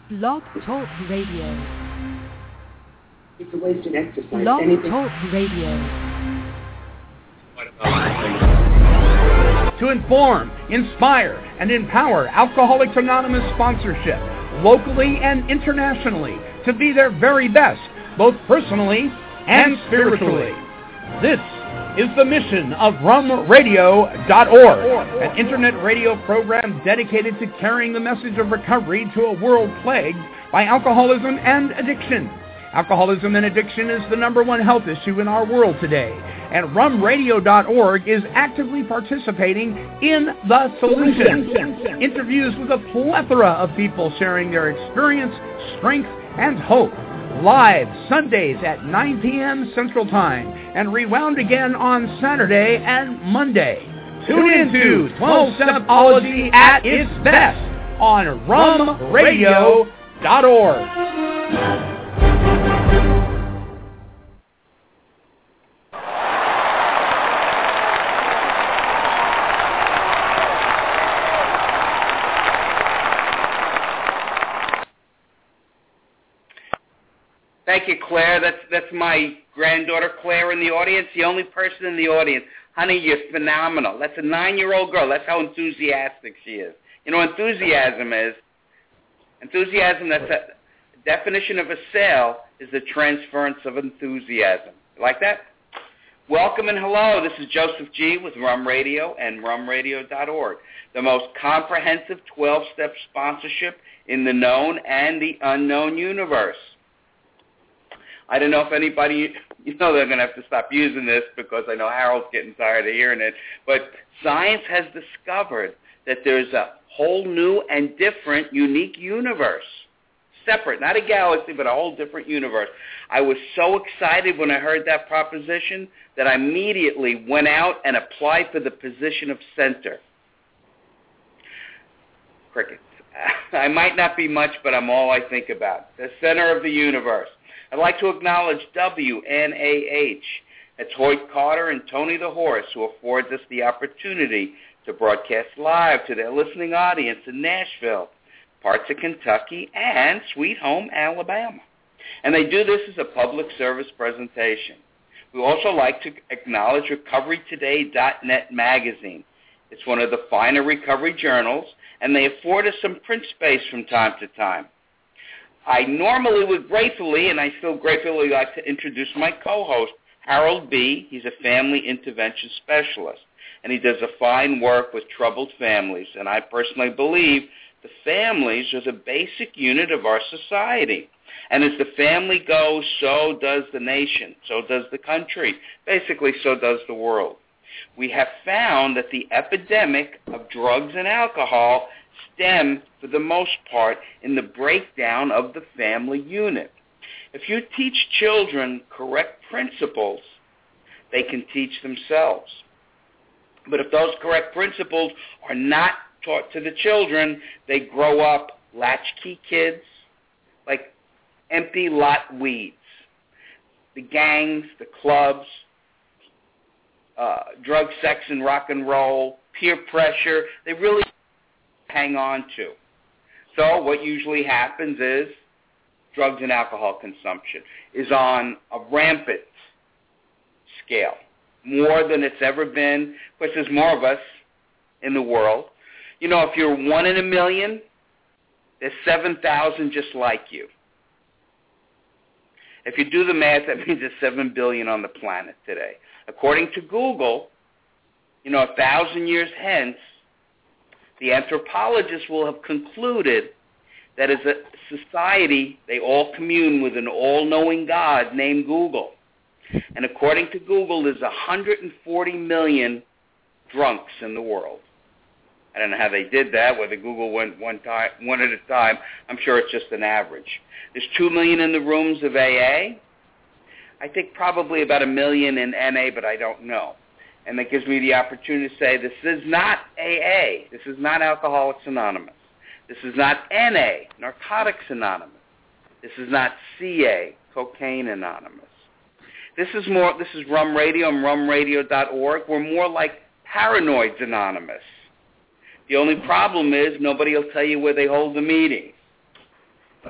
Blog Talk Radio. It's a waste of exercise. Blog Talk Radio. To inform, inspire, and empower Alcoholics Anonymous sponsorship, locally and internationally, to be their very best, both personally and spiritually. This is the mission of rumradio.org, an internet radio program dedicated to carrying the message of recovery to a world plagued by alcoholism and addiction. Alcoholism and addiction is the #1 health issue in our world today, and rumradio.org is actively participating in the solution. Interviews with a plethora of people sharing their experience, strength, and hope. Live Sundays at 9 p.m. Central Time and rewound again on Saturday and Monday. Tune into 12-Stepology at its best on rumradio.org. Thank you, Claire. That's my granddaughter, Claire, in the audience, the only person in the audience. Honey, you're phenomenal. That's a 9-year-old girl. That's how enthusiastic she is. You know, enthusiasm, that's a definition of a sale, is the transference of enthusiasm. You like that? Welcome and hello. This is Joseph G. with Rum Radio and rumradio.org, the most comprehensive 12-step sponsorship in the known and the unknown universe. I don't know if anybody, they're going to have to stop using this because I know Harold's getting tired of hearing it, but science has discovered that there's a whole new and different, unique universe. Separate, not a galaxy, but a whole different universe. I was so excited when I heard that proposition that I immediately went out and applied for the position of center. Crickets. I might not be much, but I'm all I think about. The center of the universe. I'd like to acknowledge WNAH. It's Hoyt Carter and Tony the Horse, who affords us the opportunity to broadcast live to their listening audience in Nashville, parts of Kentucky, and Sweet Home, Alabama. And they do this as a public service presentation. We also like to acknowledge RecoveryToday.net magazine. It's one of the finer recovery journals, and they afford us some print space from time to time. I normally would gratefully, and I still gratefully like to introduce my co-host, Harold B. He's a family intervention specialist, and he does a fine work with troubled families, and I personally believe the families are the basic unit of our society. And as the family goes, so does the nation, so does the country, basically so does the world. We have found that the epidemic of drugs and alcohol stem, for the most part, in the breakdown of the family unit. If you teach children correct principles, they can teach themselves. But if those correct principles are not taught to the children, they grow up latchkey kids, like empty lot weeds. The gangs, the clubs, drug, sex, and rock and roll, peer pressure, they really hang on to. So what usually happens is drugs and alcohol consumption is on a rampant scale, more than it's ever been, because there's more of us in the world. You know, if you're 1 in a million, there's 7,000 just like you. If you do the math, that means there's 7 billion on the planet today. According to Google, 1,000 years hence, the anthropologists will have concluded that as a society, they all commune with an all-knowing God named Google. And according to Google, there's 140 million drunks in the world. I don't know how they did that, whether Google went one at a time. I'm sure it's just an average. There's 2 million in the rooms of AA. I think probably about 1 million in NA, but I don't know. And that gives me the opportunity to say this is not AA. This is not Alcoholics Anonymous. This is not NA, Narcotics Anonymous. This is not CA, Cocaine Anonymous. This is Rum Radio and rumradio.org. We're more like Paranoids Anonymous. The only problem is nobody will tell you where they hold the meetings.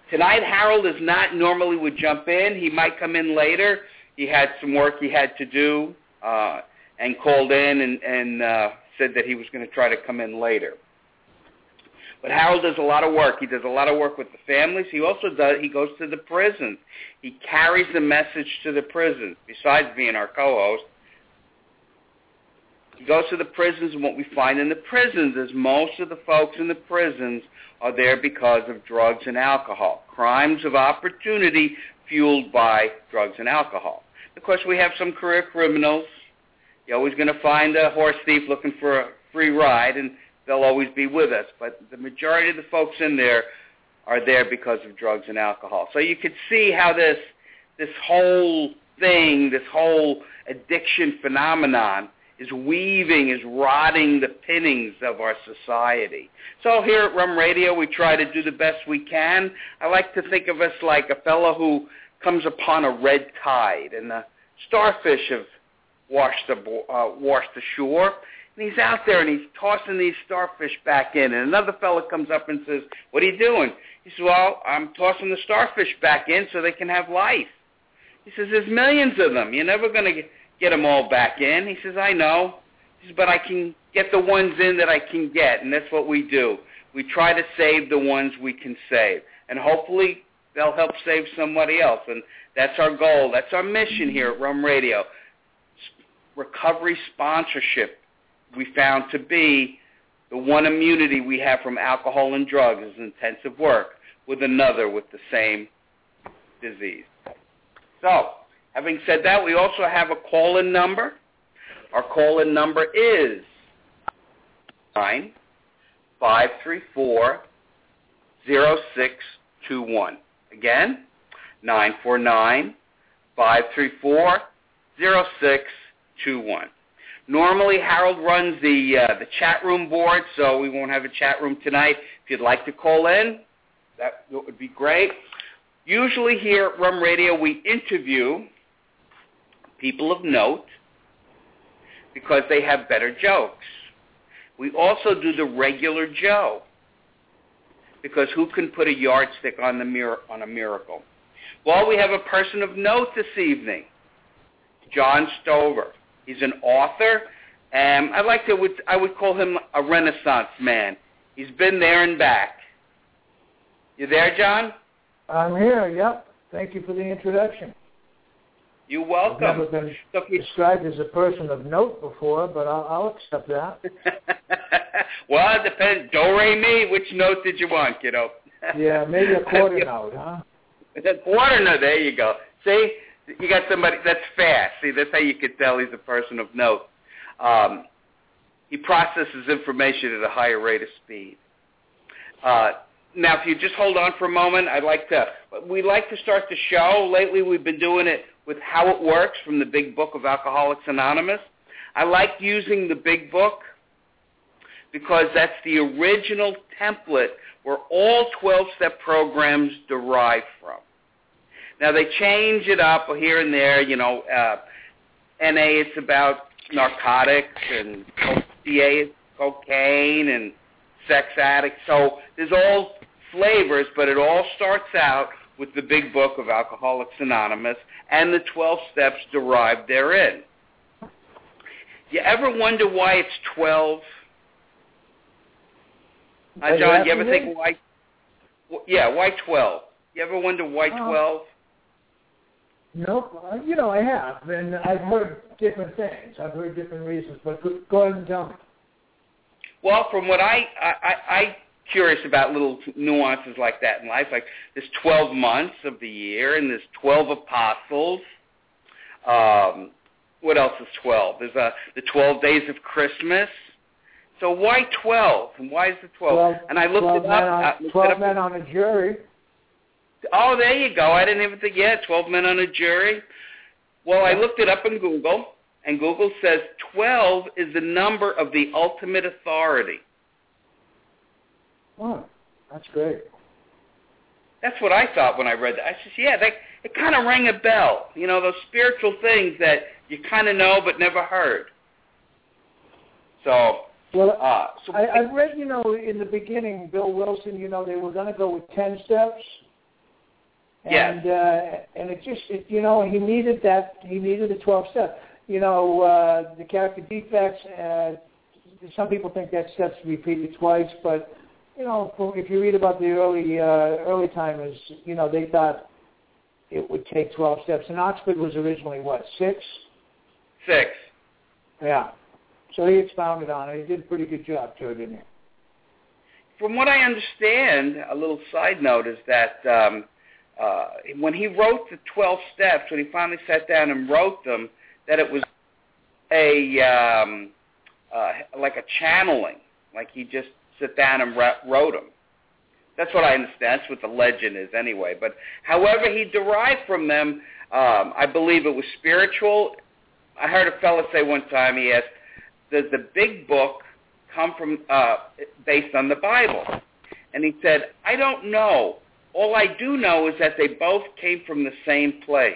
Tonight, Harold is not normally would jump in. He might come in later. He had some work he had to do and called in and said that he was going to try to come in later. But Harold does a lot of work. He does a lot of work with the families. He also he goes to the prisons. He carries the message to the prisons, besides being our co-host. He goes to the prisons, and what we find in the prisons is most of the folks in the prisons are there because of drugs and alcohol. Crimes of opportunity fueled by drugs and alcohol. Of course, we have some career criminals. You're always going to find a horse thief looking for a free ride, and they'll always be with us. But the majority of the folks in there are there because of drugs and alcohol. So you could see how this whole thing, this whole addiction phenomenon is weaving, is rotting the pinnings of our society. So here at Rum Radio, we try to do the best we can. I like to think of us like a fellow who comes upon a red tide, and the starfish have washed the shore, and he's out there and he's tossing these starfish back in, and another fellow comes up and says, "What are you doing?" He says, "Well, I'm tossing the starfish back in so they can have life." He says, "There's millions of them. You're never going to get them all back in." He says, "I know." He says, "But I can get the ones in that I can get," and that's what we do. We try to save the ones we can save, and hopefully they'll help save somebody else, and that's our goal. That's our mission here at Rum Radio. Recovery sponsorship we found to be the one immunity we have from alcohol and drugs is intensive work with another with the same disease. So, having said that, we also have a call-in number. Our call-in number is 949-534-0621. Again, 949-534-0621. Normally, Harold runs the chat room board, so we won't have a chat room tonight. If you'd like to call in, that would be great. Usually here at Rum Radio, we interview people of note because they have better jokes. We also do the regular Joe because who can put a yardstick on a miracle? Well, we have a person of note this evening, John Stover. He's an author, and I would call him a Renaissance man. He's been there and back. You there, John? I'm here, yep. Thank you for the introduction. You're welcome. I've never been described as a person of note before, but I'll accept that. Well, it depends. Do, re, mi, which note did you want, kiddo? Yeah, maybe a quarter note, huh? A quarter note, there you go. See, you got somebody that's fast. See, that's how you could tell he's a person of note. He processes information at a higher rate of speed. Now, if you just hold on for a moment, we'd like to start the show. Lately, we've been doing it with How It Works from the Big Book of Alcoholics Anonymous. I like using the Big Book because that's the original template where all 12-step programs derive from. Now, they change it up here and there. NA, it's about narcotics, and CA is cocaine, and sex addicts. So there's all flavors, but it all starts out with the Big Book of Alcoholics Anonymous and the 12 steps derived therein. You ever wonder why it's 12? John, you ever think why? Yeah, why 12? You ever wonder why 12? No, I have, and I've heard different things. I've heard different reasons, but go ahead and tell me. Well, from what I'm curious about little nuances like that in life, like there's 12 months of the year, and there's 12 apostles. What else is 12? There's the 12 days of Christmas. So why 12? And why is it 12? And I looked it up. 12 men on a jury. Oh, there you go. I didn't even think, 12 men on a jury. Well, I looked it up in Google, and Google says 12 is the number of the ultimate authority. Oh, that's great. That's what I thought when I read that. I said, it kind of rang a bell. Those spiritual things that you kind of know but never heard. So... Well, I read, in the beginning, Bill Wilson, they were going to go with 10 steps, And and it just, you know, he needed the 12 steps. You know, the character defects, some people think that step's repeated twice, but, you know, if you read about the early timers, you know, they thought it would take 12 steps. And Oxford was originally, what, 6? 6. Yeah. So he expounded on it. He did a pretty good job to it, didn't he? From what I understand, a little side note is that when he wrote the 12 steps, when he finally sat down and wrote them, that it was like a channeling, like he just sat down and wrote them. That's what I understand. That's what the legend is anyway. But however he derived from them, I believe it was spiritual. I heard a fellow say one time, he asked, does the big book come from based on the Bible? And he said, I don't know. All I do know is that they both came from the same place.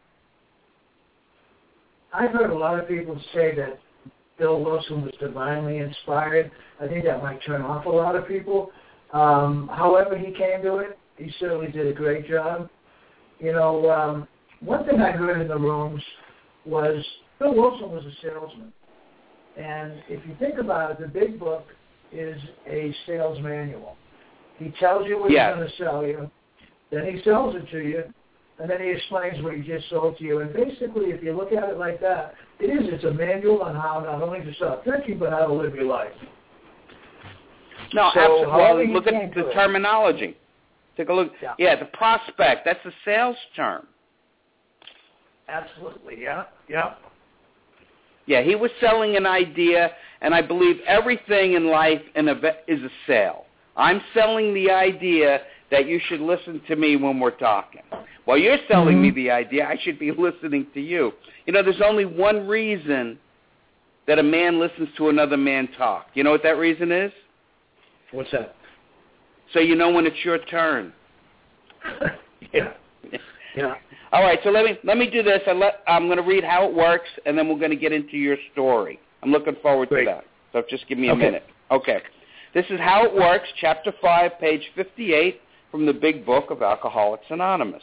I've heard a lot of people say that Bill Wilson was divinely inspired. I think that might turn off a lot of people. However he came to it, he certainly did a great job. You know, one thing I heard in the rooms was Bill Wilson was a salesman. And if you think about it, the big book is a sales manual. He tells you what he's going to sell you, then he sells it to you, and then he explains what he just sold to you. And basically, if you look at it like that, it's a manual on how not only to start thinking, but how to live your life. No, so absolutely. Look at the terminology. Take a look. Yeah, the prospect, that's a sales term. Absolutely, yeah. Yeah, he was selling an idea, and I believe everything in life is a sale. I'm selling the idea that you should listen to me when we're talking. While you're selling me the idea, I should be listening to you. You know, there's only one reason that a man listens to another man talk. You know what that reason is? What's that? So you know when it's your turn. Yeah. All right, so let me do this. I'm going to read how it works, and then we're going to get into your story. I'm looking forward to that. So just give me a minute. Okay. This is how it works, Chapter 5, page 58 from the Big Book of Alcoholics Anonymous.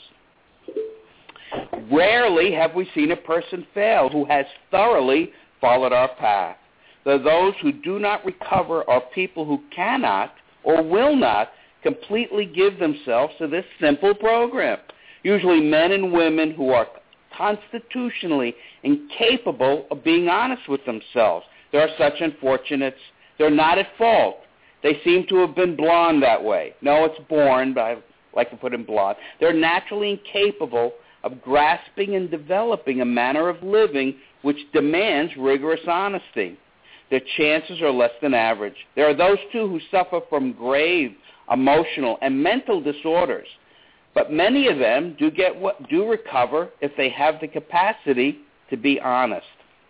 Rarely have we seen a person fail who has thoroughly followed our path. Those who do not recover are people who cannot or will not completely give themselves to this simple program. Usually men and women who are constitutionally incapable of being honest with themselves. There are such unfortunates. They're not at fault. They seem to have been blonde that way. No, it's born, but I like to put in blonde. They're naturally incapable of grasping and developing a manner of living which demands rigorous honesty. Their chances are less than average. There are those, too, who suffer from grave emotional and mental disorders. But many of them do recover if they have the capacity to be honest.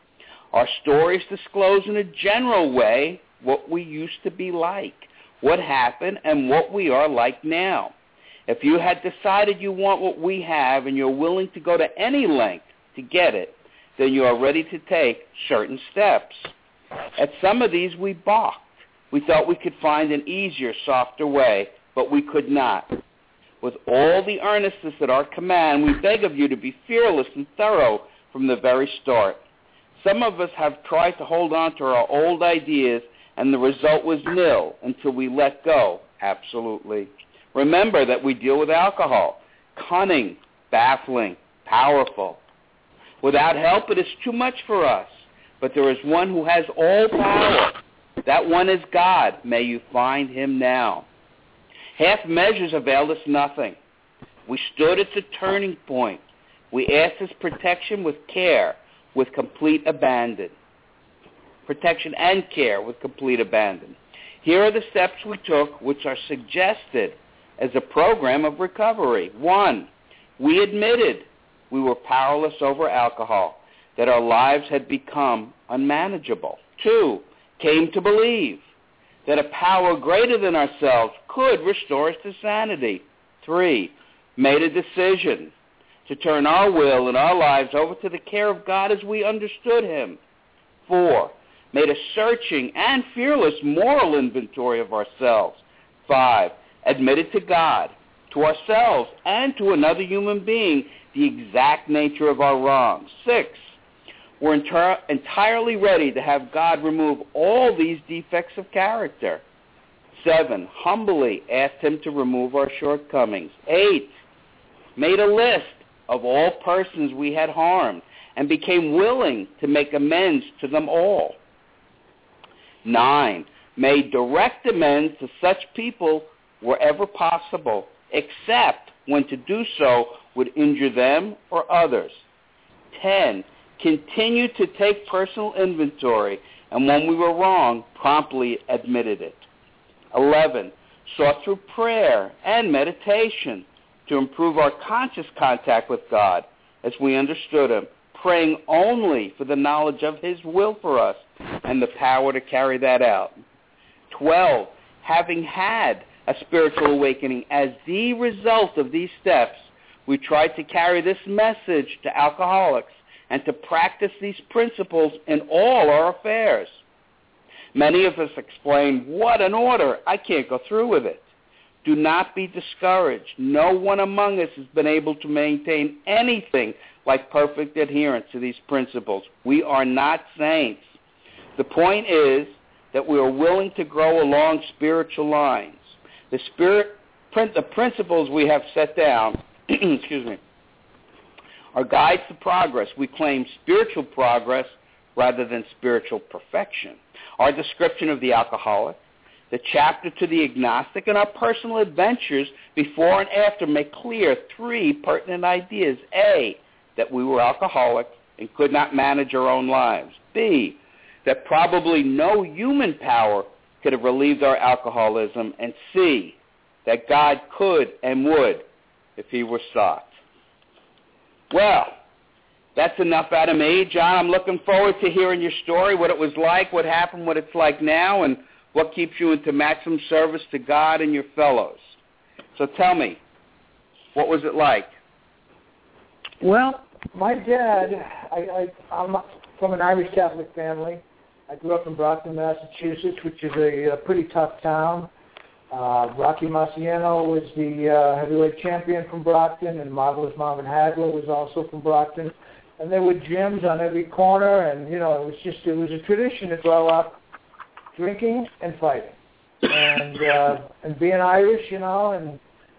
Our stories disclose in a general way what we used to be like, what happened, and what we are like now. If you had decided you want what we have and you're willing to go to any length to get it, then you are ready to take certain steps. At some of these we balked. We thought we could find an easier, softer way, but we could not. With all the earnestness at our command, we beg of you to be fearless and thorough from the very start. Some of us have tried to hold on to our old ideas, and the result was nil until we let go, absolutely. Remember that we deal with alcohol, cunning, baffling, powerful. Without help, it is too much for us, but there is one who has all power. That one is God. May you find him now. Half measures availed us nothing. We stood at the turning point. We asked his protection with care, with complete abandon. Protection and care with complete abandon. Here are the steps we took, which are suggested as a program of recovery. 1, we admitted we were powerless over alcohol, that our lives had become unmanageable. 2, came to believe that a power greater than ourselves could restore us to sanity. 3, made a decision to turn our will and our lives over to the care of God as we understood him. 4, made a searching and fearless moral inventory of ourselves. 5, admitted to God to ourselves and to another human being the exact nature of our wrongs. 6, we're entirely ready to have God remove all these defects of character. 7, humbly asked him to remove our shortcomings. 8, made a list of all persons we had harmed and became willing to make amends to them all. 9, made direct amends to such people wherever possible, except when to do so would injure them or others. 10, continued to take personal inventory, and when we were wrong, promptly admitted it. 11, sought through prayer and meditation to improve our conscious contact with God as we understood him, praying only for the knowledge of his will for us and the power to carry that out. 12, having had a spiritual awakening as the result of these steps, we tried to carry this message to alcoholics and to practice these principles in all our affairs. Many of us explain, what an order, I can't go through with it. Do not be discouraged. No one among us has been able to maintain anything like perfect adherence to these principles. We are not saints. The point is that we are willing to grow along spiritual lines. The principles we have set down excuse me, are guides to progress. We claim spiritual progress rather than spiritual perfection. Our description of the alcoholic, the chapter to the agnostic, and our personal adventures before and after make clear 3 pertinent ideas. A, that we were alcoholics and could not manage our own lives. B, that probably no human power could have relieved our alcoholism. And C, that God could and would if he were sought. Well, that's enough out of me. John, I'm looking forward to hearing your story, what it was like, what happened, what it's like now, and what keeps you into maximum service to God and your fellows. So tell me, what was it like? Well, my dad, I'm from an Irish Catholic family. I grew up in Brockton, Massachusetts, which is a pretty tough town. Rocky Marciano was the heavyweight champion from Brockton, and Marvelous Marvin Hagler was also from Brockton. And there were gyms on every corner, and, you know, it was a tradition to grow up drinking and fighting. And being Irish, you know, and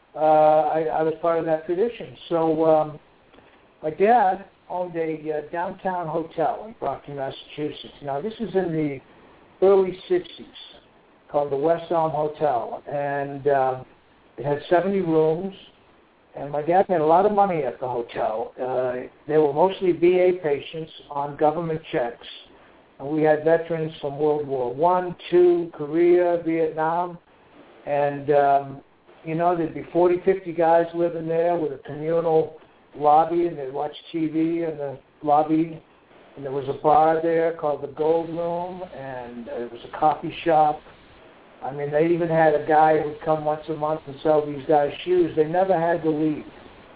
I was part of that tradition. So my dad owned a downtown hotel in Brockton, Massachusetts. Now, this was in the early 60s, called the West Elm Hotel, and it had 70 rooms, and my dad made a lot of money at the hotel. They were mostly VA patients on government checks, and we had veterans from World War I, II, Korea, Vietnam, and, you know, there'd be 40, 50 guys living there with a communal lobby, and they'd watch TV in the lobby, and there was a bar there called the Gold Room, and there was a coffee shop. I mean, they even had a guy who would come once a month and sell these guys shoes. They never had to leave.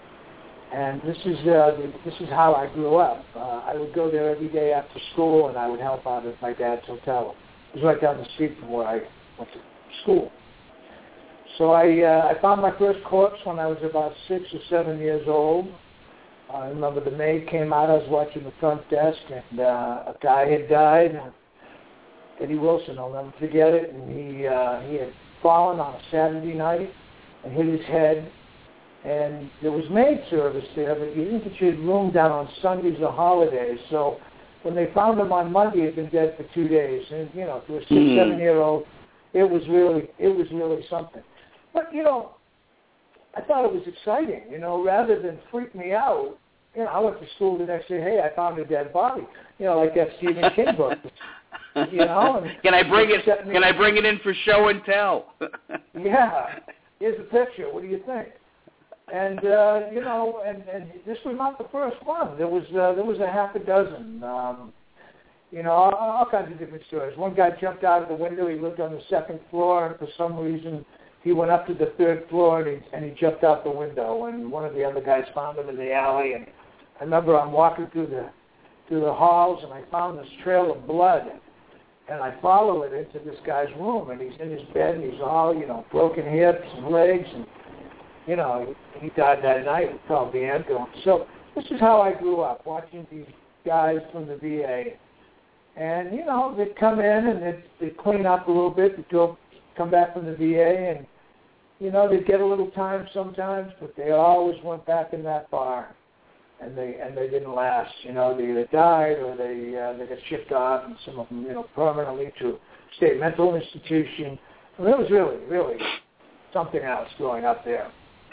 And this is how I grew up. I would go there every day after school, and I would help out at my dad's hotel. It was right down the street from where I went to school. So I found my first corpse when I was about 6 or 7 years old. I remember the maid came out. I was watching the front desk, and a guy had died. Eddie Wilson, I'll never forget it. And he had fallen on a Saturday night and hit his head. And there was maid service there, but you didn't get your room down on Sundays or holidays. So when they found him on Monday, he had been dead for 2 days. And, you know, to a 6, 7-year-old, it was really something. But, you know, I thought it was exciting, you know, rather than freak me out. You know, I went to school the next day, hey, I found a dead body. You know, like that Stephen King book. You know, and Can I bring it in for show and tell? Yeah. Here's a picture. What do you think? And you know, and this was not the first one. There was a half a dozen. You know, all kinds of different stories. One guy jumped out of the window. He lived on the 2nd floor, and for some reason, he went up to the 3rd floor and he jumped out the window. And one of the other guys found him in the alley. And I remember I'm walking through the halls, and I found this trail of blood. And I follow it into this guy's room, and he's in his bed, and he's all, you know, broken hips and legs. And he died that night and called the ambulance. So this is how I grew up, watching these guys from the VA. And, they'd come in and they'd clean up a little bit, they'd come back from the VA, and, they'd get a little time sometimes, but they always went back in that bar. And they didn't last. They either died or they got shipped off, and some of them, permanently to state mental institution. I mean, it was really, really something else growing up there.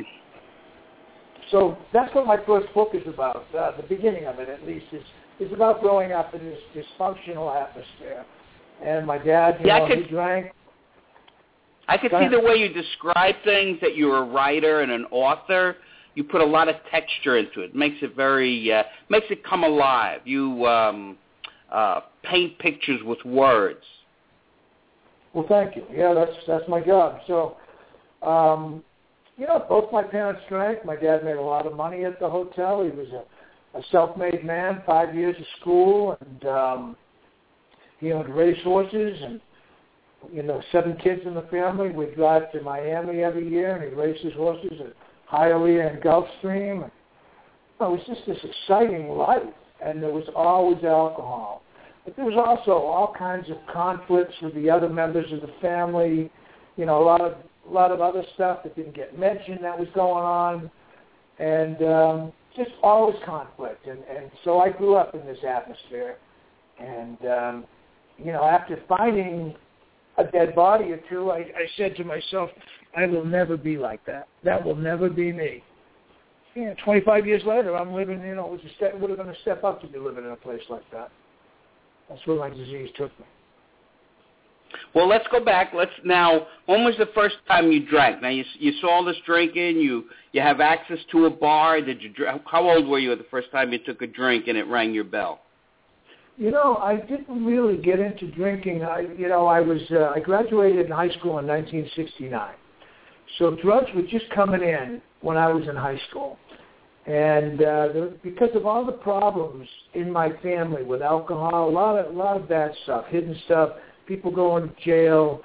So that's what my first book is about. The beginning of it, at least, is about growing up in this dysfunctional atmosphere. And my dad, he drank. I could see the way you describe things, that you're a writer and an author. You put a lot of texture into it. Makes it makes it come alive. You paint pictures with words. Well, thank you. Yeah, that's my job. So, both my parents drank. My dad made a lot of money at the hotel. He was a self-made man, 5 years of school, and he owned racehorses and, 7 kids in the family. We'd drive to Miami every year, and he'd race his horses at Hialeah and Gulfstream. It was just this exciting life, and there was always alcohol. But there was also all kinds of conflicts with the other members of the family, a lot of other stuff that didn't get mentioned that was going on, and just always conflict. And so I grew up in this atmosphere, and, after finding a dead body or two, I said to myself, I will never be like that. That will never be me. 25 years later, I'm living, it would have been a step up to be living in a place like that. That's where my disease took me. Well, let's go back. When was the first time you drank? Now, you saw all this drinking. You have access to a bar. How old were you at the first time you took a drink and it rang your bell? I didn't really get into drinking. I graduated in high school in 1969. So drugs were just coming in when I was in high school. And because of all the problems in my family with alcohol, a lot of bad stuff, hidden stuff, people going to jail,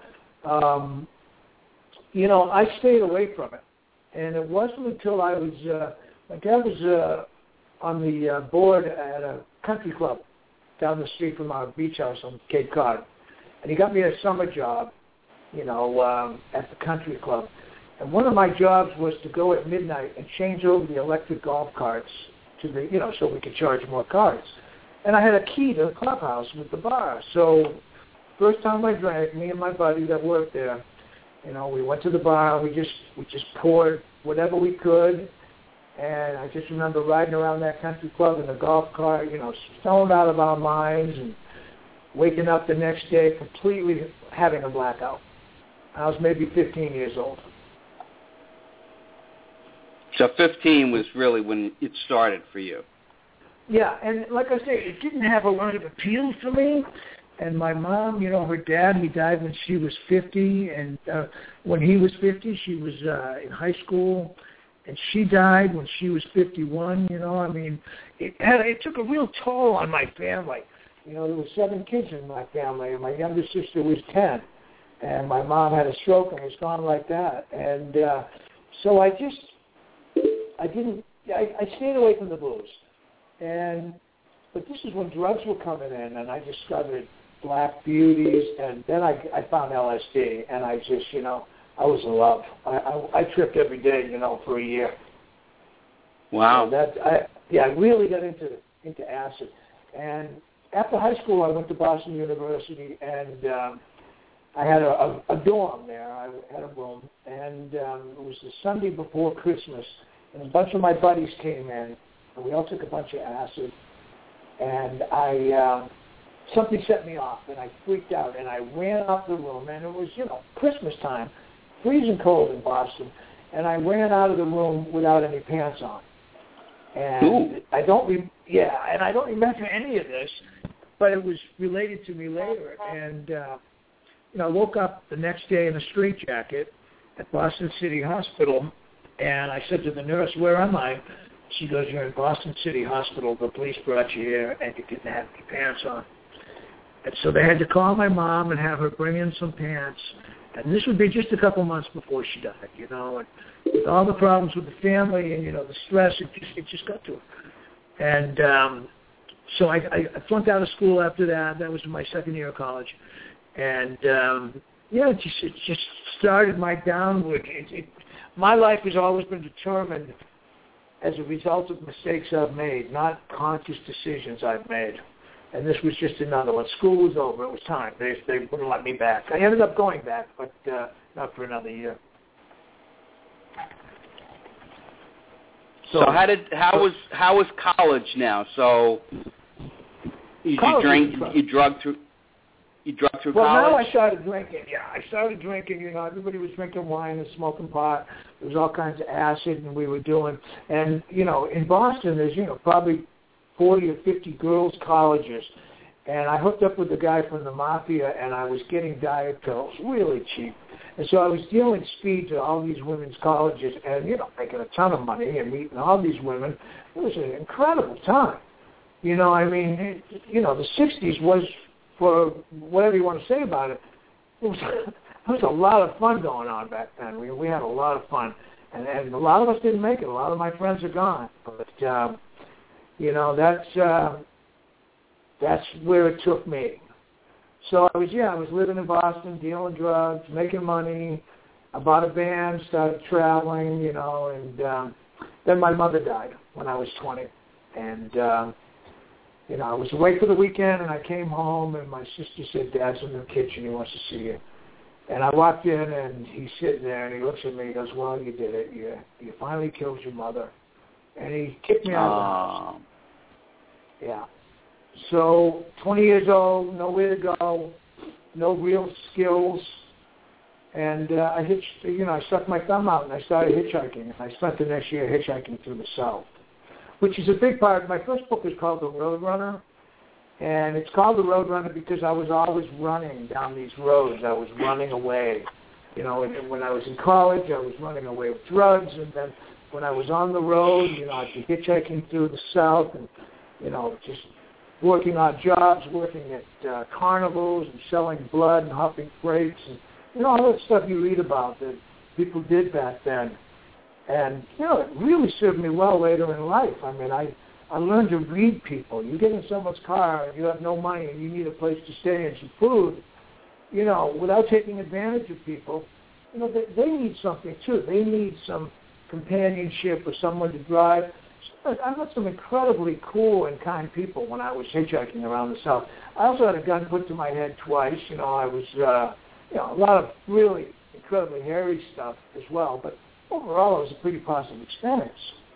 I stayed away from it. And it wasn't until I was, my dad was on the board at a country club down the street from our beach house on Cape Cod. And he got me a summer job, at the country club. And one of my jobs was to go at midnight and change over the electric golf carts to the, so we could charge more carts. And I had a key to the clubhouse with the bar. So first time I drank, me and my buddy that worked there, we went to the bar. We just poured whatever we could. And I just remember riding around that country club in the golf cart, stoned out of our minds and waking up the next day completely having a blackout. I was maybe 15 years old. So 15 was really when it started for you. Yeah, and like I say, it didn't have a lot of appeal for me. And my mom, her dad, he died when she was 50. And when he was 50, she was in high school. And she died when she was 51, it took a real toll on my family. There were 7 kids in my family, and my younger sister was 10. And my mom had a stroke and was gone like that. And so I stayed away from the booze. But this is when drugs were coming in, and I discovered Black Beauties, and then I found LSD, and I just, I was in love. I tripped every day, for a year. Wow. So I really got into acid. And after high school, I went to Boston University, and I had a dorm there. I had a room, and it was the Sunday before Christmas, and a bunch of my buddies came in, and we all took a bunch of acid, and something set me off, and I freaked out, and I ran out the room, and it was, Christmas time, freezing cold in Boston, and I ran out of the room without any pants on. And Ooh. I don't remember any of this, but it was related to me later. And I woke up the next day in a straitjacket at Boston City Hospital, and I said to the nurse, "Where am I?" She goes, "You're in Boston City Hospital. The police brought you here, and you didn't have any pants on." And so they had to call my mom and have her bring in some pants. And this would be just a couple months before she died, you know, and with all the problems with the family and, you know, the stress, it just got to her. And so I flunked out of school after that. That was my second year of college. And, it just started my downward. My life has always been determined as a result of mistakes I've made, not conscious decisions I've made. And this was just another one. School was over. It was time. They wouldn't let me back. I ended up going back, but not for another year. So how was college now? So you drug through college? Well, now I started drinking. Yeah, I started drinking. You know, everybody was drinking wine and smoking pot. There was all kinds of acid, and we were doing. And you know, in Boston, there's probably 40 or 50 girls' colleges, and I hooked up with a guy from the mafia, and I was getting diet pills really cheap. And so I was dealing speed to all these women's colleges and, making a ton of money and meeting all these women. It was an incredible time. You know, I mean, the 60s was, for whatever you want to say about it, it was a lot of fun going on back then. We had a lot of fun. And a lot of us didn't make it. A lot of my friends are gone. But, that's where it took me. So I was living in Boston, dealing drugs, making money. I bought a van, started traveling, and then my mother died when I was 20. And, I was away for the weekend, and I came home, and my sister said, Dad's in the kitchen, he wants to see you. And I walked in, and he's sitting there, and he looks at me, he goes, well, you did it. You finally killed your mother. And he kicked me out of the house. Yeah. So, 20 years old, nowhere to go, no real skills, and I stuck my thumb out and I started hitchhiking. And I spent the next year hitchhiking through the South, which is a big part. My first book is called The Road Runner, and it's called The Road Runner because I was always running down these roads. I was running away. And when I was in college, I was running away with drugs, and then when I was on the road, I'd be hitchhiking through the South and, just working odd jobs, working at carnivals and selling blood and huffing grapes and all that stuff you read about that people did back then. And, it really served me well later in life. I mean, I learned to read people. You get in someone's car and you have no money and you need a place to stay and some food, without taking advantage of people, they need something too. They need some companionship or someone to drive. I met some incredibly cool and kind people when I was hitchhiking around the South. I also had a gun put to my head twice. I was, a lot of really incredibly hairy stuff as well. But overall, it was a pretty positive experience.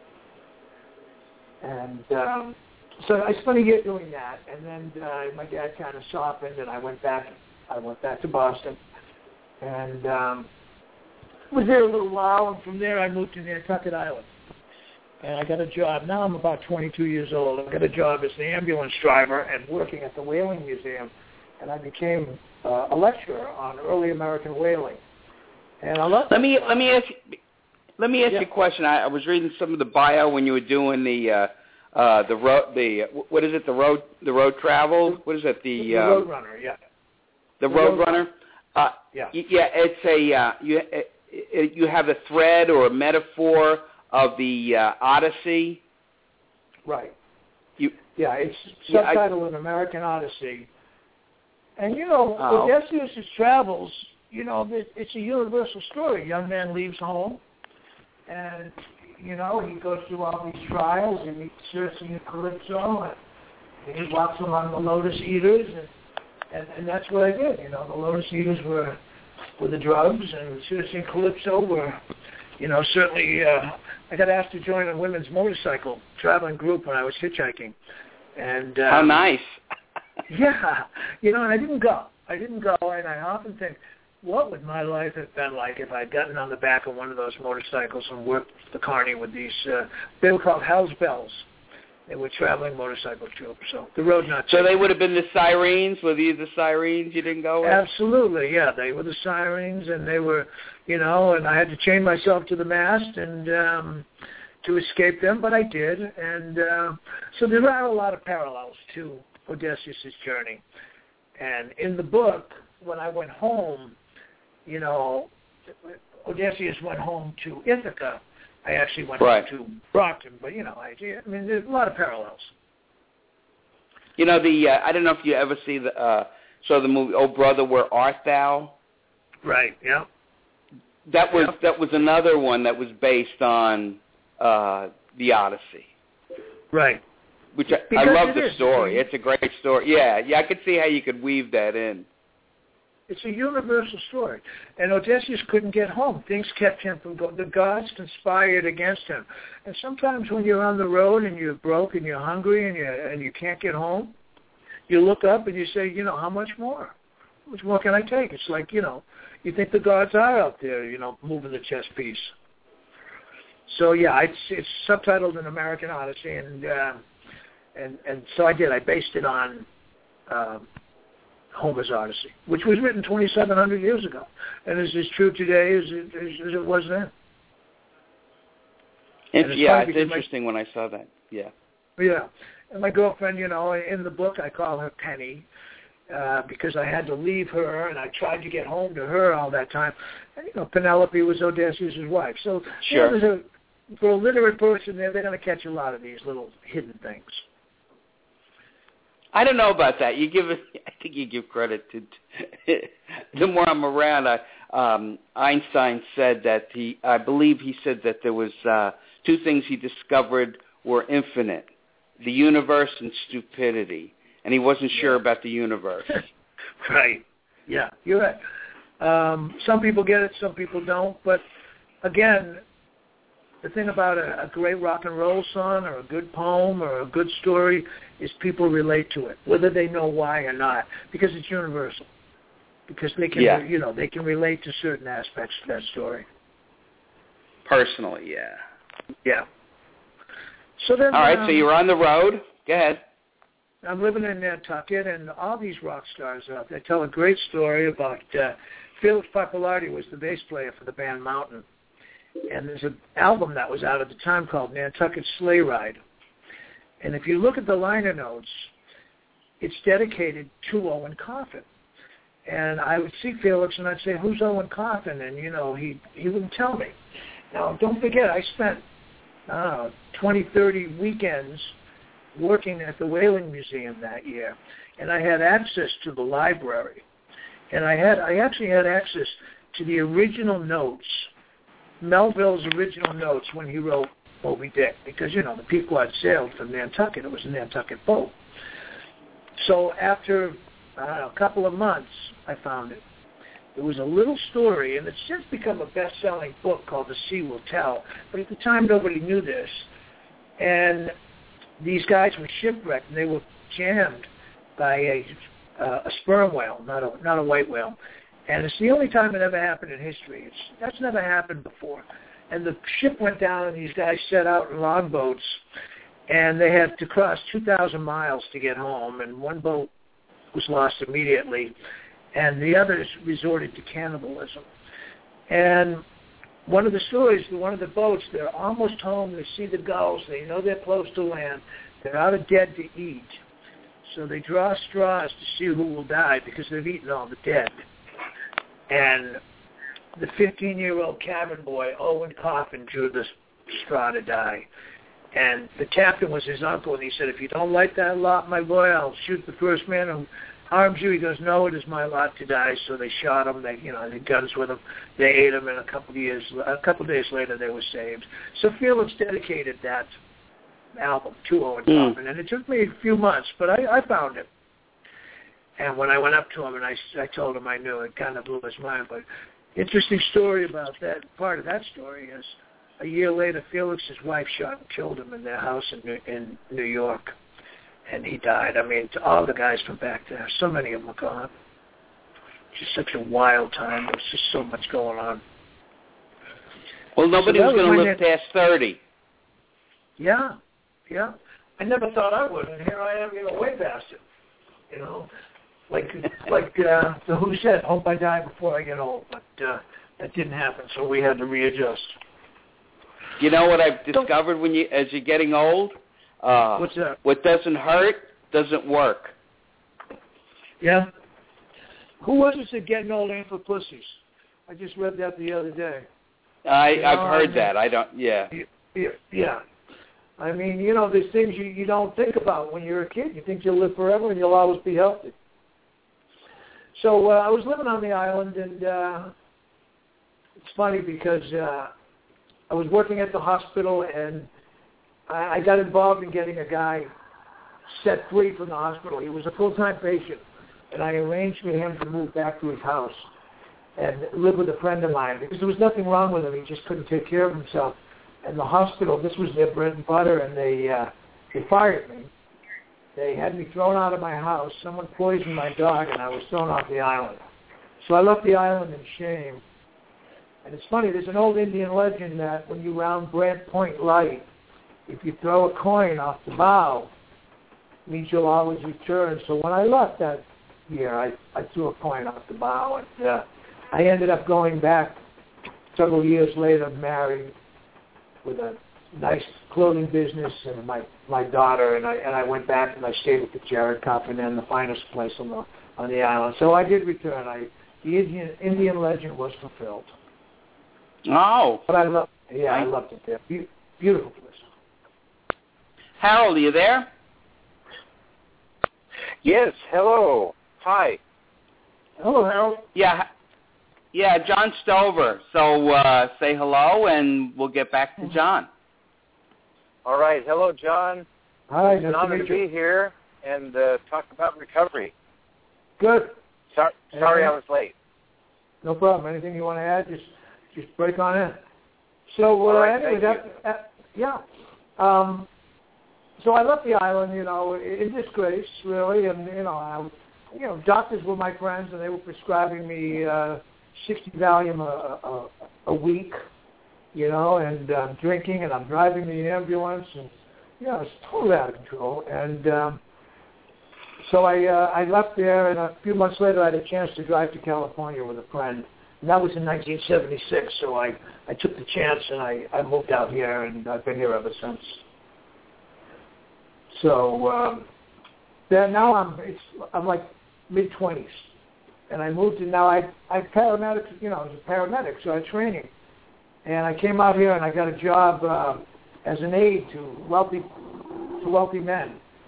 And so I spent a year doing that. And then my dad kind of softened, and I went back to Boston. And was there a little while, and from there I moved to Nantucket Island. And I got a job. Now I'm about 22 years old. I got a job as the ambulance driver and working at the Whaling Museum. And I became a lecturer on early American whaling. And I love. Let me ask you a question. I was reading some of the bio when you were doing the road travel. What is it? The Road Runner. Yeah. The Road Runner. Yeah. Yeah. It's you have a thread or a metaphor of the Odyssey. Right. It's subtitled An American Odyssey. And, Odysseus' travels, it's a universal story. A young man leaves home, and, he goes through all these trials, and meets Circe and Calypso, and he walks among the Lotus Eaters, and that's what I did. The Lotus Eaters were the drugs, and Circe and Calypso were, certainly I got asked to join a women's motorcycle traveling group when I was hitchhiking. And how nice. Yeah. And I didn't go. And I often think, what would my life have been like if I'd gotten on the back of one of those motorcycles and worked the carny with these, they were called Hell's Bells. They were traveling motorcycle troops. So the road not. So they would have been the Sirens? Were these the Sirens you didn't go with? Absolutely, yeah. They were the Sirens, and they were, and I had to chain myself to the mast and to escape them, but I did. And so there are a lot of parallels to Odysseus' journey. And in the book, when I went home, you know, Odysseus went home to Ithaca. I actually went home to Brockton, but, you know, I mean, there's a lot of parallels. You know, I don't know if you ever saw the movie, Oh Brother, Where Art Thou? Right, yeah. That was another one that was based on the Odyssey. Right. Which I love the story. It's a great story. Yeah, I could see how you could weave that in. It's a universal story. And Odysseus couldn't get home. Things kept him from going. The gods conspired against him. And sometimes when you're on the road and you're broke and you're hungry and you can't get home, you look up and you say, you know, how much more? How much more can I take? It's like, you know, you think the gods are out there, you know, moving the chess piece. So, yeah, it's subtitled An American Odyssey, and so I did. I based it on Homer's Odyssey, which was written 2,700 years ago, and is as true today as it was then. It's interesting when I saw that. Yeah. Yeah, and my girlfriend, you know, in the book I call her Penny because I had to leave her, and I tried to get home to her all that time. And, you know, Penelope was Odysseus' wife. So sure. You know, for a literate person, they're going to catch a lot of these little hidden things. I don't know about that. I think you give credit to. The more I'm around, Einstein said that I believe he said that there was two things he discovered were infinite: the universe and stupidity, and he wasn't sure about the universe. Right. Yeah, you're right. Some people get it, some people don't. But again, the thing about a great rock and roll song or a good poem or a good story is people relate to it, whether they know why or not, because it's universal. Because they can, you know, they can relate to certain aspects of that story. Personally, yeah. Yeah. So then, all right, so you're on the road. Go ahead. I'm living in Nantucket, and all these rock stars out there tell a great story about Felix Pappalardi was the bass player for the band Mountain. And there's an album that was out at the time called Nantucket Sleigh Ride. And if you look at the liner notes, it's dedicated to Owen Coffin. And I would see Felix and I'd say, who's Owen Coffin? And, you know, he wouldn't tell me. Now, don't forget, I spent 20, 30 weekends working at the Whaling Museum that year. And I had access to the library. And I actually had access to the original notes, Melville's original notes when he wrote Moby Dick, because, you know, the Pequod sailed from Nantucket. It was a Nantucket boat. So after a couple of months, I found it. It was a little story, and it's since become a best-selling book called The Sea Will Tell. But at the time, nobody knew this. And these guys were shipwrecked, and they were jammed by a sperm whale, not a white whale. And it's the only time it ever happened in history. That's never happened before. And the ship went down, and these guys set out in longboats, and they had to cross 2,000 miles to get home, and one boat was lost immediately, and the others resorted to cannibalism. And one of the stories, one of the boats, they're almost home, they see the gulls, they know they're close to land, they're out of dead to eat. So they draw straws to see who will die because they've eaten all the dead. And the 15-year-old cabin boy, Owen Coffin, drew the straw to die. And the captain was his uncle, and he said, if you don't like that lot, my boy, I'll shoot the first man who harms you. He goes, no, it is my lot to die. So they shot him. They had guns with him. They ate him, and a couple of days later, they were saved. So Felix dedicated that album to Owen Coffin, and it took me a few months, but I found it. And when I went up to him and I told him I knew, it kind of blew his mind. But interesting story about that, part of that story is a year later, Felix's wife shot and killed him in their house in New York, and he died. I mean, all the guys from back there, so many of them are gone. Just such a wild time. There's just so much going on. Well, nobody was going to live past 30. Yeah. I never thought I would, and here I am, way past it. You know, like the Who said, hope I die before I get old, but that didn't happen, so we had to readjust. You know what I've discovered as you're getting old? What's that? What doesn't hurt doesn't work. Yeah. Who was it that getting old ain't for pussies? I just read that the other day. I've heard that. I don't. Yeah. Yeah. I mean, there's things you don't think about when you're a kid. You think you'll live forever and you'll always be healthy. So I was living on the island, and it's funny because I was working at the hospital, and I got involved in getting a guy set free from the hospital. He was a full-time patient, and I arranged for him to move back to his house and live with a friend of mine because there was nothing wrong with him. He just couldn't take care of himself. And the hospital, this was their bread and butter, and they fired me. They had me thrown out of my house. Someone poisoned my dog, and I was thrown off the island. So I left the island in shame. And it's funny, there's an old Indian legend that when you round Brant Point Light, if you throw a coin off the bow, it means you'll always return. So when I left that year, I threw a coin off the bow, and I ended up going back several years later, married, with a nice clothing business and my daughter, and I went back and I stayed at the Jared Coffin Inn, the finest place on the island. So I did return. The Indian legend was fulfilled. Oh. But I loved it there. Beautiful place. Harold, are you there? Yes. Hello. Hi. Hello, Harold. Yeah, John Stover. So say hello, and we'll get back to John. All right. Hello, John. Hi. It's an honor to be here and talk about recovery. Good. Sorry I was late. No problem. Anything you want to add, just break on in. So anyway, so I left the island, in disgrace, really, and doctors were my friends, and they were prescribing me 60 Valium a week, and I'm drinking, and I'm driving the ambulance, and, it's totally out of control. And so I left there, and a few months later I had a chance to drive to California with a friend. And that was in 1976, so I took the chance, and I moved out here, and I've been here ever since. So now I'm like mid-20s. And I moved, and now I'm paramedic, I was a paramedic, so I had training. And I came out here, and I got a job as an aide to wealthy men.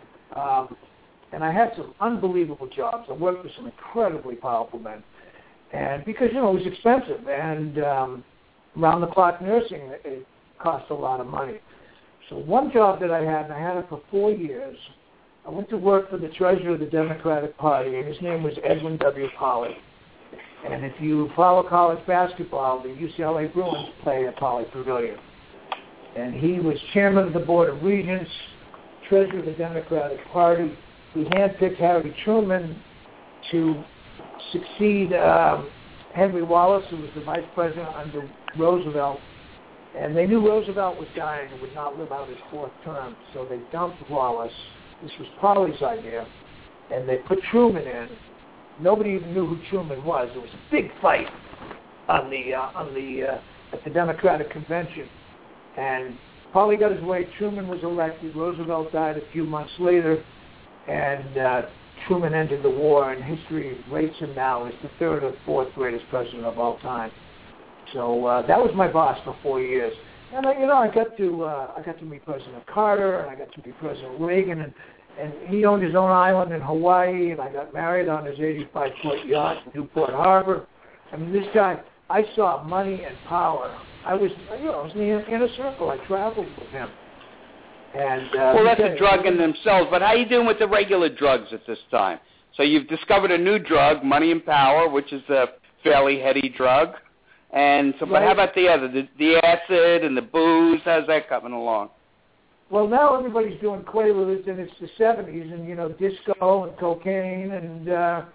And I had some unbelievable jobs. I worked with some incredibly powerful men. And because, it was expensive, and round-the-clock nursing, it cost a lot of money. So one job that I had, and I had it for 4 years, I went to work for the treasurer of the Democratic Party, and his name was Edwin W. Polley. And if you follow college basketball, the UCLA Bruins play at Polley Pavilion. And he was chairman of the Board of Regents, treasurer of the Democratic Party. He handpicked Harry Truman to succeed Henry Wallace, who was the vice president under Roosevelt. And they knew Roosevelt was dying and would not live out his fourth term, so they dumped Wallace. This was Polley's idea, and they put Truman in. Nobody even knew who Truman was. There was a big fight at the Democratic Convention, and Polley got his way. Truman was elected. Roosevelt died a few months later, and Truman ended the war, and history rates him now as the third or fourth greatest president of all time. So that was my boss for 4 years. And I got to meet President Carter, and I got to meet President Reagan, and he owned his own island in Hawaii, and I got married on his 85-foot yacht in Newport Harbor. I mean, this guy, I saw money and power. I was in the inner circle. I traveled with him. And well, that's a drug in themselves. But how are you doing with the regular drugs at this time? So you've discovered a new drug, money and power, which is a fairly heady drug. And so, but how about the other, the acid and the booze? How's that coming along? Well, now everybody's doing Quaaludes, and it's the 70s, and, disco and cocaine. And,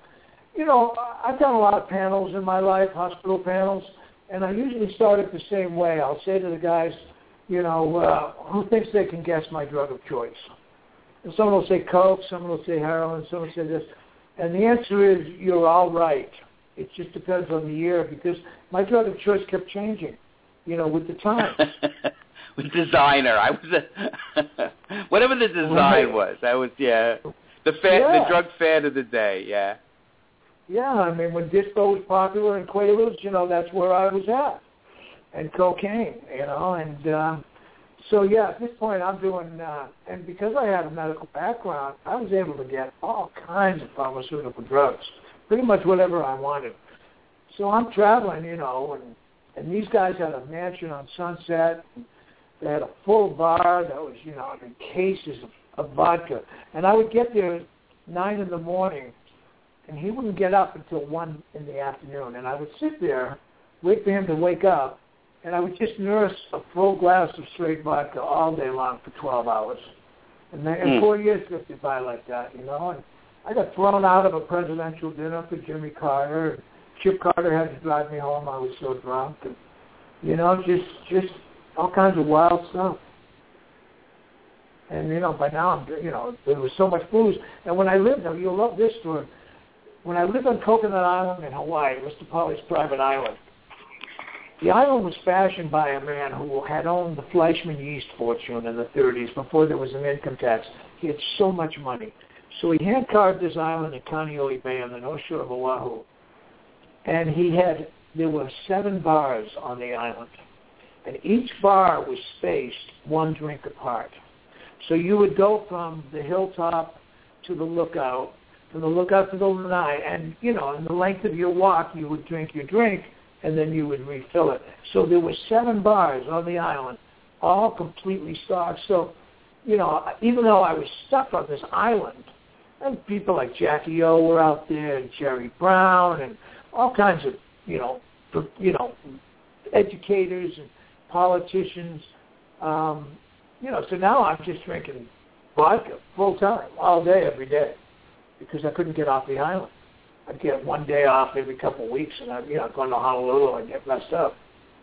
I've done a lot of panels in my life, hospital panels, and I usually start it the same way. I'll say to the guys, who thinks they can guess my drug of choice? And someone will say coke, someone will say heroin, someone will say this. And the answer is, you're all right. It just depends on the year, because my drug of choice kept changing, with the times. With designer, I was whatever the design was. That was the drug fad of the day. Yeah. Yeah, I mean, when disco was popular and Quaaludes, you know, that's where I was at. And cocaine, you know, and so, yeah, at this point I'm doing, and because I had a medical background, I was able to get all kinds of pharmaceutical drugs, pretty much whatever I wanted. So I'm traveling, you know, and these guys had a mansion on Sunset. They had a full bar that was, you know, in cases of vodka. And I would get there at 9 in the morning, and he wouldn't get up until 1 in the afternoon. And I would sit there, wait for him to wake up, and I would just nurse a full glass of straight vodka all day long for 12 hours. And then 4 years drifted by like that, you know. And I got thrown out of a presidential dinner for Jimmy Carter. Chip Carter had to drive me home. I was so drunk. And, you know, just all kinds of wild stuff. And, you know, by now, you know, there was so much booze. And when I lived, you'll love this story. When I lived on Coconut Island in Hawaii, Mr. Polly's private island, the island was fashioned by a man who had owned the Fleischmann yeast fortune in the 30s before there was an income tax. He had so much money. So he hand-carved this island in Kaneohe Bay on the north shore of Oahu. And there were 7 bars on the island. And each bar was spaced 1 drink apart. So you would go from the hilltop to the lookout, from the lookout to the lanai, and, you know, in the length of your walk, you would drink your drink, and then you would refill it. So there were 7 bars on the island, all completely stocked. So, you know, even though I was stuck on this island, and people like Jackie O were out there, and Jerry Brown, and all kinds of, you know, educators and politicians, you know, so now I'm just drinking vodka full time, all day, every day, because I couldn't get off the island. I'd get 1 day off every couple of weeks, and I'd, you know, go to Honolulu and get messed up.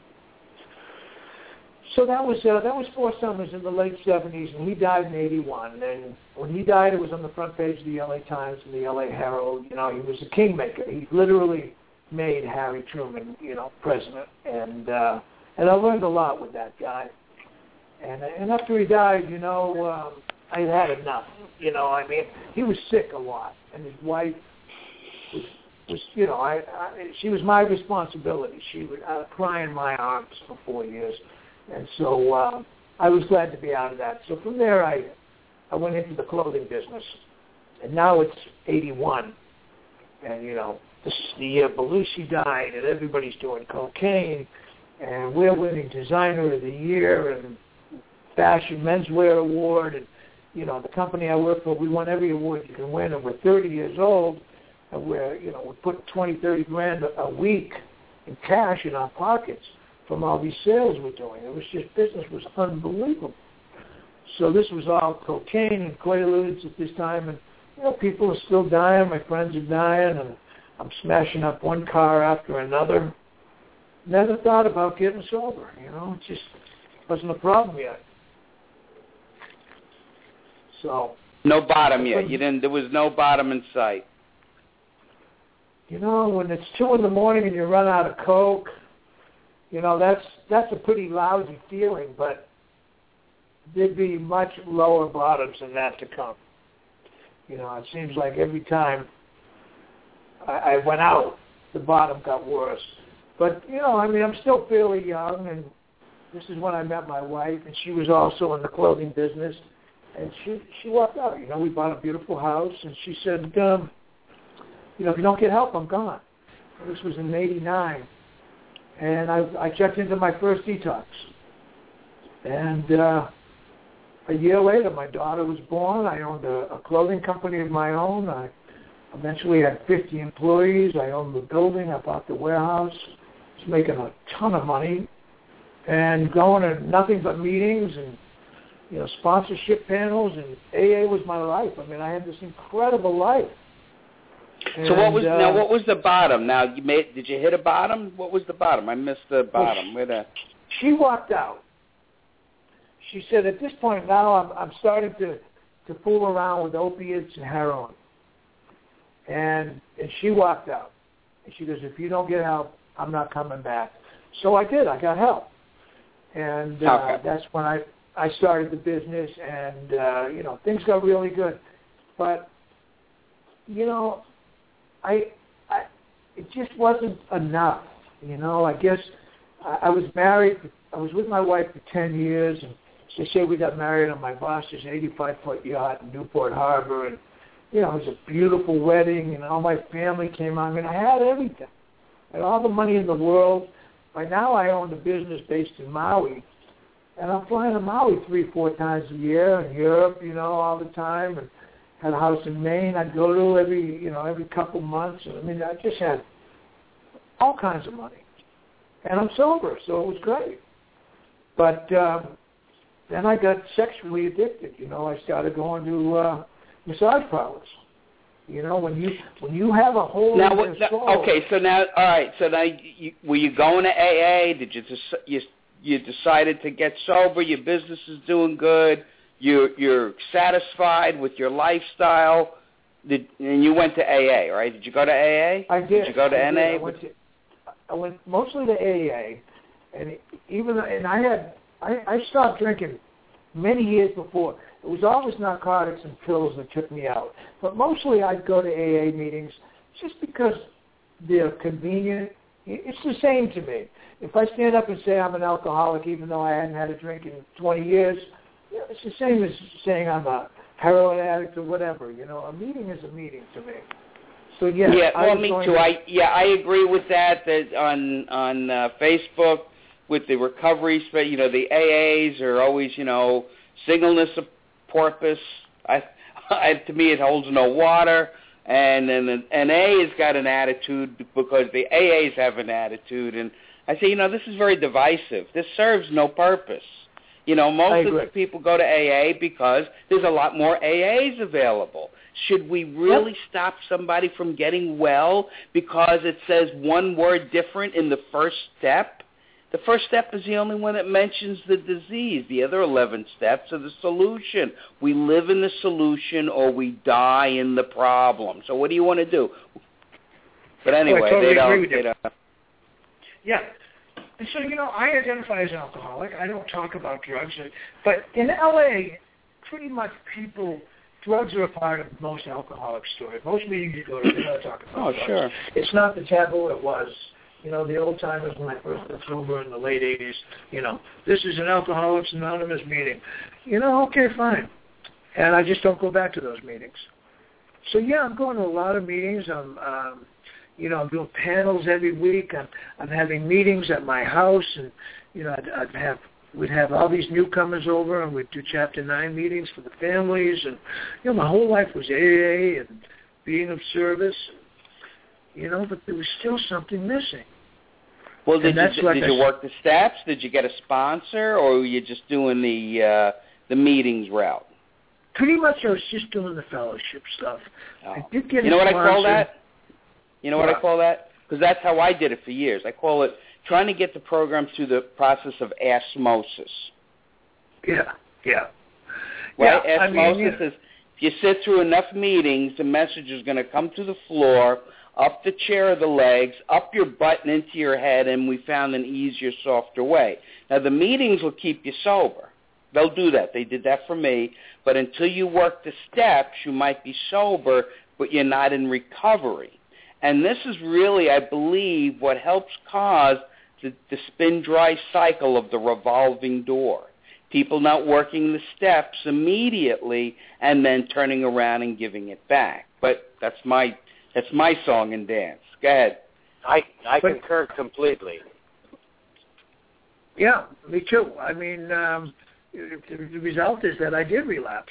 So that was 4 summers in the late 70s, and he died in 81. And when he died, it was on the front page of the L.A. Times and the L.A. Herald. You know, he was a kingmaker. He literally made Harry Truman, you know, president. And I learned a lot with that guy. And after he died, you know, I had enough. You know, I mean, he was sick a lot, and his wife was you know, she was my responsibility. She would cry in my arms for 4 years. And so I was glad to be out of that. So from there, I went into the clothing business. And now it's 81. And, you know, this is the year Belushi died, and everybody's doing cocaine. And we're winning Designer of the Year and Fashion Menswear Award. And, you know, the company I work for, we won every award you can win. And we're 30 years old. And we're putting 20, 30 grand a week in cash in our pockets from all these sales we're doing. It was just, business was unbelievable. So this was all cocaine and Quaaludes at this time, and, you know, people are still dying. My friends are dying, and I'm smashing up one car after another. Never thought about getting sober, you know. It just wasn't a problem yet. So. No bottom yet. There was no bottom in sight. You know, when it's 2 in the morning and you run out of coke, you know, that's a pretty lousy feeling, but there'd be much lower bottoms than that to come. You know, it seems like every time I went out, the bottom got worse. But, you know, I mean, I'm still fairly young, and this is when I met my wife, and she was also in the clothing business, and she walked out. You know, we bought a beautiful house, and she said, you know, if you don't get help, I'm gone. This was in 89. And I checked into my first detox. And a year later, my daughter was born. I owned a clothing company of my own. I eventually had 50 employees. I owned the building. I bought the warehouse. I was making a ton of money and going to nothing but meetings and, you know, sponsorship panels. And AA was my life. I mean, I had this incredible life. So what was the bottom? Now did you hit a bottom? What was the bottom? I missed the bottom. She walked out. She said, at this point now I'm starting to fool around with opiates and heroin. And she walked out. And she goes, if you don't get help, I'm not coming back. So I did. I got help. And that's when I started the business, and you know, things got really good. But, you know, it just wasn't enough. I guess I was married. I was with my wife for 10 years, and they say we got married on my boss's 85-foot yacht in Newport Harbor, and, it was a beautiful wedding, and all my family came on. I mean, I had everything. I had all the money in the world. By now, I owned a business based in Maui, and I'm flying to Maui 3-4 times a year, in Europe, all the time, and had a house in Maine I'd go to every couple months. I mean, I just had all kinds of money. And I'm sober, so it was great. But then I got sexually addicted. I started going to massage parlors. When you have a hole in your soul. Okay, so now, all right. So now, were you going to AA? Did you decided to get sober? Your business is doing good. You're satisfied with your lifestyle. And you went to AA, right? Did you go to AA? I did. Did you go to NA? I went mostly to AA, and I stopped drinking many years before. It was always narcotics and pills that took me out. But mostly I'd go to AA meetings just because they're convenient. It's the same to me. If I stand up and say I'm an alcoholic, even though I hadn't had a drink in 20 years, it's the same as saying I'm a heroin addict or whatever. A meeting is a meeting to me. So yeah, me too. I agree with that. That on Facebook with the recovery, the AAs are always singleness of purpose. To me, it holds no water. And then the NA has got an attitude because the AAs have an attitude. And I say, this is very divisive. This serves no purpose. Most of the people go to AA because there's a lot more AAs available. Should we really stop somebody from getting well because it says one word different in the first step? The first step is the only one that mentions the disease. The other 11 steps are the solution. We live in the solution or we die in the problem. So what do you want to do? But anyway, I totally agree with you. They don't. Yeah. And so, I identify as an alcoholic. I don't talk about drugs. But in L.A., pretty much drugs are a part of most alcoholic stories. Most meetings you go to, they're not talking about drugs. Sure. It's not the taboo it was. The old timers when I first got sober in the late 80s, this is an Alcoholics Anonymous meeting. Okay, fine. And I just don't go back to those meetings. So, yeah, I'm going to a lot of meetings. I'm doing panels every week. I'm having meetings at my house, and, we'd have all these newcomers over, and we'd do Chapter 9 meetings for the families. And, my whole life was AA and being of service, but there was still something missing. Well, did you work the steps? Did you get a sponsor, or were you just doing the meetings route? Pretty much I was just doing the fellowship stuff. Oh. I did get You know a what sponsor. I call that? You know what I call that? Because that's how I did it for years. I call it trying to get the program through the process of osmosis. Yeah. Right? Yeah, Osmosis is if you sit through enough meetings, the message is going to come to the floor, up the chair of the legs, up your butt and into your head, and we found an easier, softer way. Now, the meetings will keep you sober. They'll do that. They did that for me. But until you work the steps, you might be sober, but you're not in recovery. And this is really, I believe, what helps cause the spin-dry cycle of the revolving door. People not working the steps immediately and then turning around and giving it back. But that's my song and dance. Go ahead. I concur completely. Yeah, me too. I mean, the result is that I did relapse.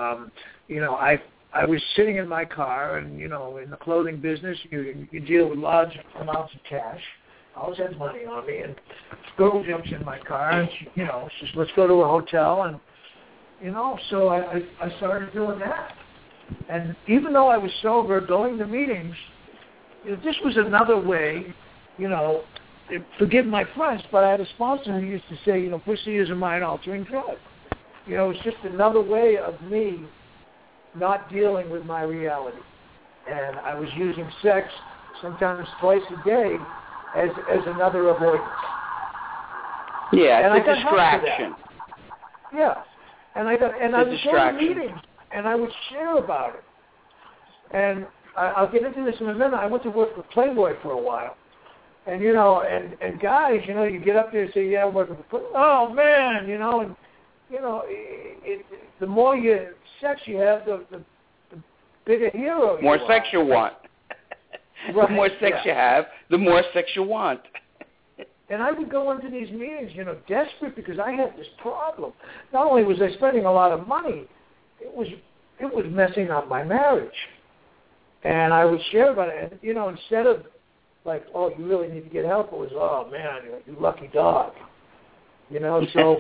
I was sitting in my car, and in the clothing business, you deal with large amounts of cash. I always had money on me, and this girl jumps in my car, and she says, "Let's go to a hotel," and so I started doing that. And even though I was sober, going to meetings, this was another way, forgive my French, but I had a sponsor who used to say, pussy is a mind-altering drug. It's just another way of me not dealing with my reality. And I was using sex sometimes twice a day as another avoidance. Yeah, it's a distraction. Yeah. And I would go to meetings, and I would share about it. And I'll get into this in a minute. I went to work for Playboy for a while. And, you know, and guys, you know, you get up there and say, yeah, I'm working for Playboy. Oh, man, you know, and, you know, the more sex you have, the bigger hero you are. More sex you want. Right, the more sex you have, the more sex you want. And I would go into these meetings, you know, desperate because I had this problem. Not only was I spending a lot of money, it was messing up my marriage. And I would share about it. And, you know, instead of like, oh, you really need to get help, it was, oh, man, you lucky dog. You know, so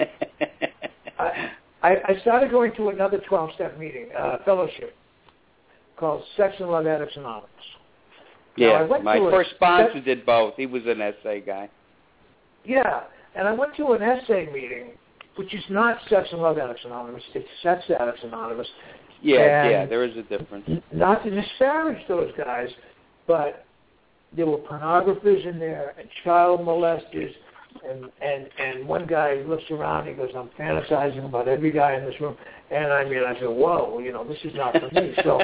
I started going to another 12-step meeting, fellowship, called Sex and Love Addicts Anonymous. Yeah, my first sponsor did both. He was an essay guy. Yeah, and I went to an essay meeting, which is not Sex and Love Addicts Anonymous. It's Sex Addicts Anonymous. Yeah, there is a difference. Not to disparage those guys, but there were pornographers in there and child molesters, and one guy looks around, he goes, I'm fantasizing about every guy in this room. And I said, whoa, you know, this is not for me. So,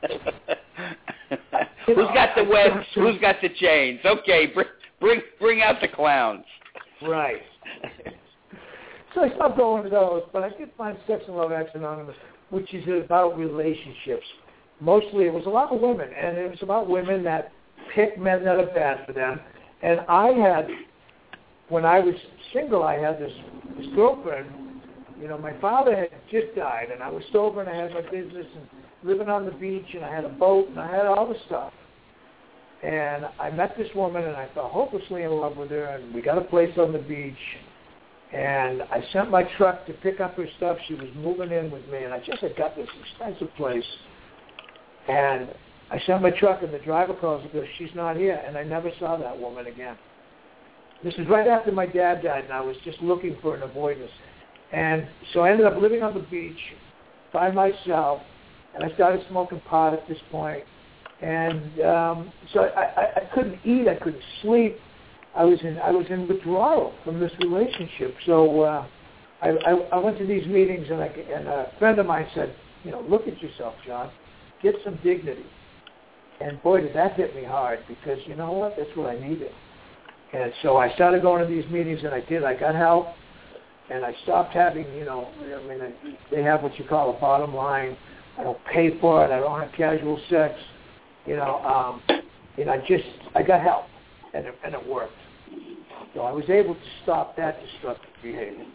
who's got the webs? Who's got the chains? Okay, bring out the clowns. Right. So I stopped going to those, but I did find Sex and Love Addicts Anonymous, which is about relationships. Mostly it was a lot of women, and it was about women that pick men that are bad for them. And I had, when I was single, I had this girlfriend. You know, my father had just died, and I was sober, and I had my business, and living on the beach, and I had a boat, and I had all the stuff. And I met this woman, and I fell hopelessly in love with her, and we got a place on the beach. And I sent my truck to pick up her stuff. She was moving in with me, and I just had got this expensive place. And I sent my truck, and the driver calls and goes, she's not here. And I never saw that woman again. This is right after my dad died, and I was just looking for an avoidance. And so I ended up living on the beach by myself, and I started smoking pot at this point. And so I couldn't eat, I couldn't sleep. I was in withdrawal from this relationship. So I went to these meetings, and a friend of mine said, you know, look at yourself, John. Get some dignity. And boy, did that hit me hard, because you know what? That's what I needed. And so I started going to these meetings, and I did. I got help, and I stopped having, you know, I mean, they have what you call a bottom line. I don't pay for it. I don't have casual sex. You know, I got help, and it worked. So I was able to stop that destructive behavior.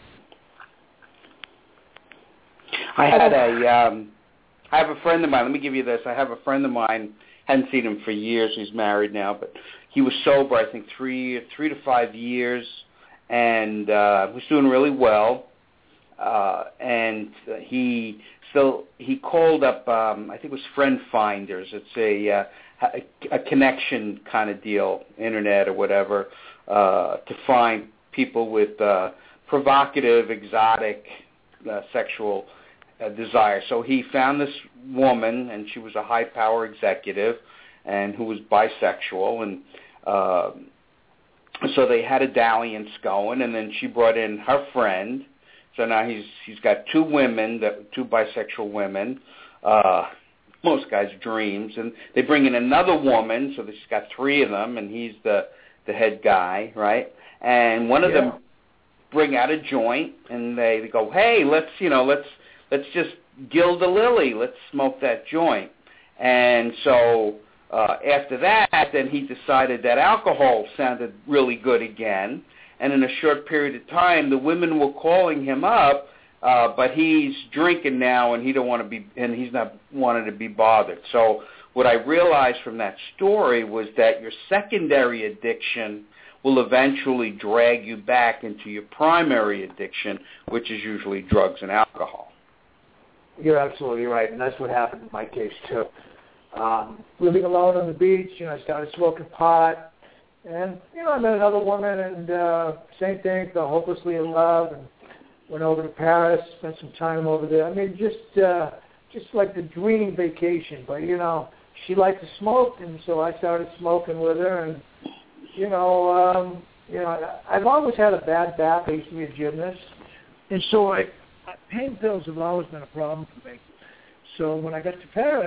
I have a friend of mine. Let me give you this. I have a friend of mine. Hadn't seen him for years. He's married now, but he was sober, I think, 3 to 5 years, and was doing really well. And he called up, I think it was Friend Finders. It's a connection kind of deal, internet or whatever, to find people with provocative, exotic sexual desire. So he found this woman, and she was a high-power executive, and who was bisexual, and so they had a dalliance going, and then she brought in her friend. So now he's got two bisexual women, most guys' dreams, and they bring in another woman, so he's got 3 of them, and he's the head guy, right? And one of them bring out a joint, and they go, hey, let's just gild the lily, let's smoke that joint. And so after that, then he decided that alcohol sounded really good again. And in a short period of time, the women were calling him up, but he's drinking now, and he's not wanting to be bothered. So what I realized from that story was that your secondary addiction will eventually drag you back into your primary addiction, which is usually drugs and alcohol. You're absolutely right, and that's what happened in my case too. Living alone on the beach, you know, I started smoking pot. And, you know, I met another woman, and same thing, fell hopelessly in love, and went over to Paris, spent some time over there. I mean, just like the dream vacation. But, you know, she liked to smoke, and so I started smoking with her. And, you know, I've always had a bad back. I used to be a gymnast. And so pain pills have always been a problem for me. So when I got to Paris,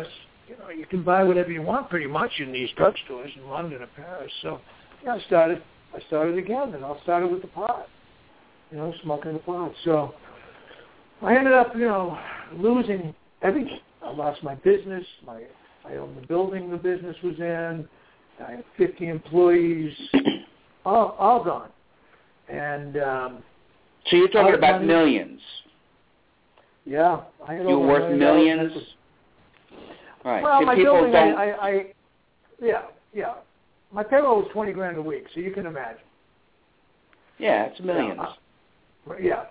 you can buy whatever you want pretty much in these drugstores in London and Paris. So, I started again, and I started with the pot, smoking the pot. So I ended up, losing everything. I lost my business. I owned the building the business was in. I had 50 employees, all gone. And so you're talking about millions. Yeah, I had you were worth millions. Right. Well, so my people building, don't... yeah. My payroll was $20,000 a week, so you can imagine. Yeah, it's millions. Yeah.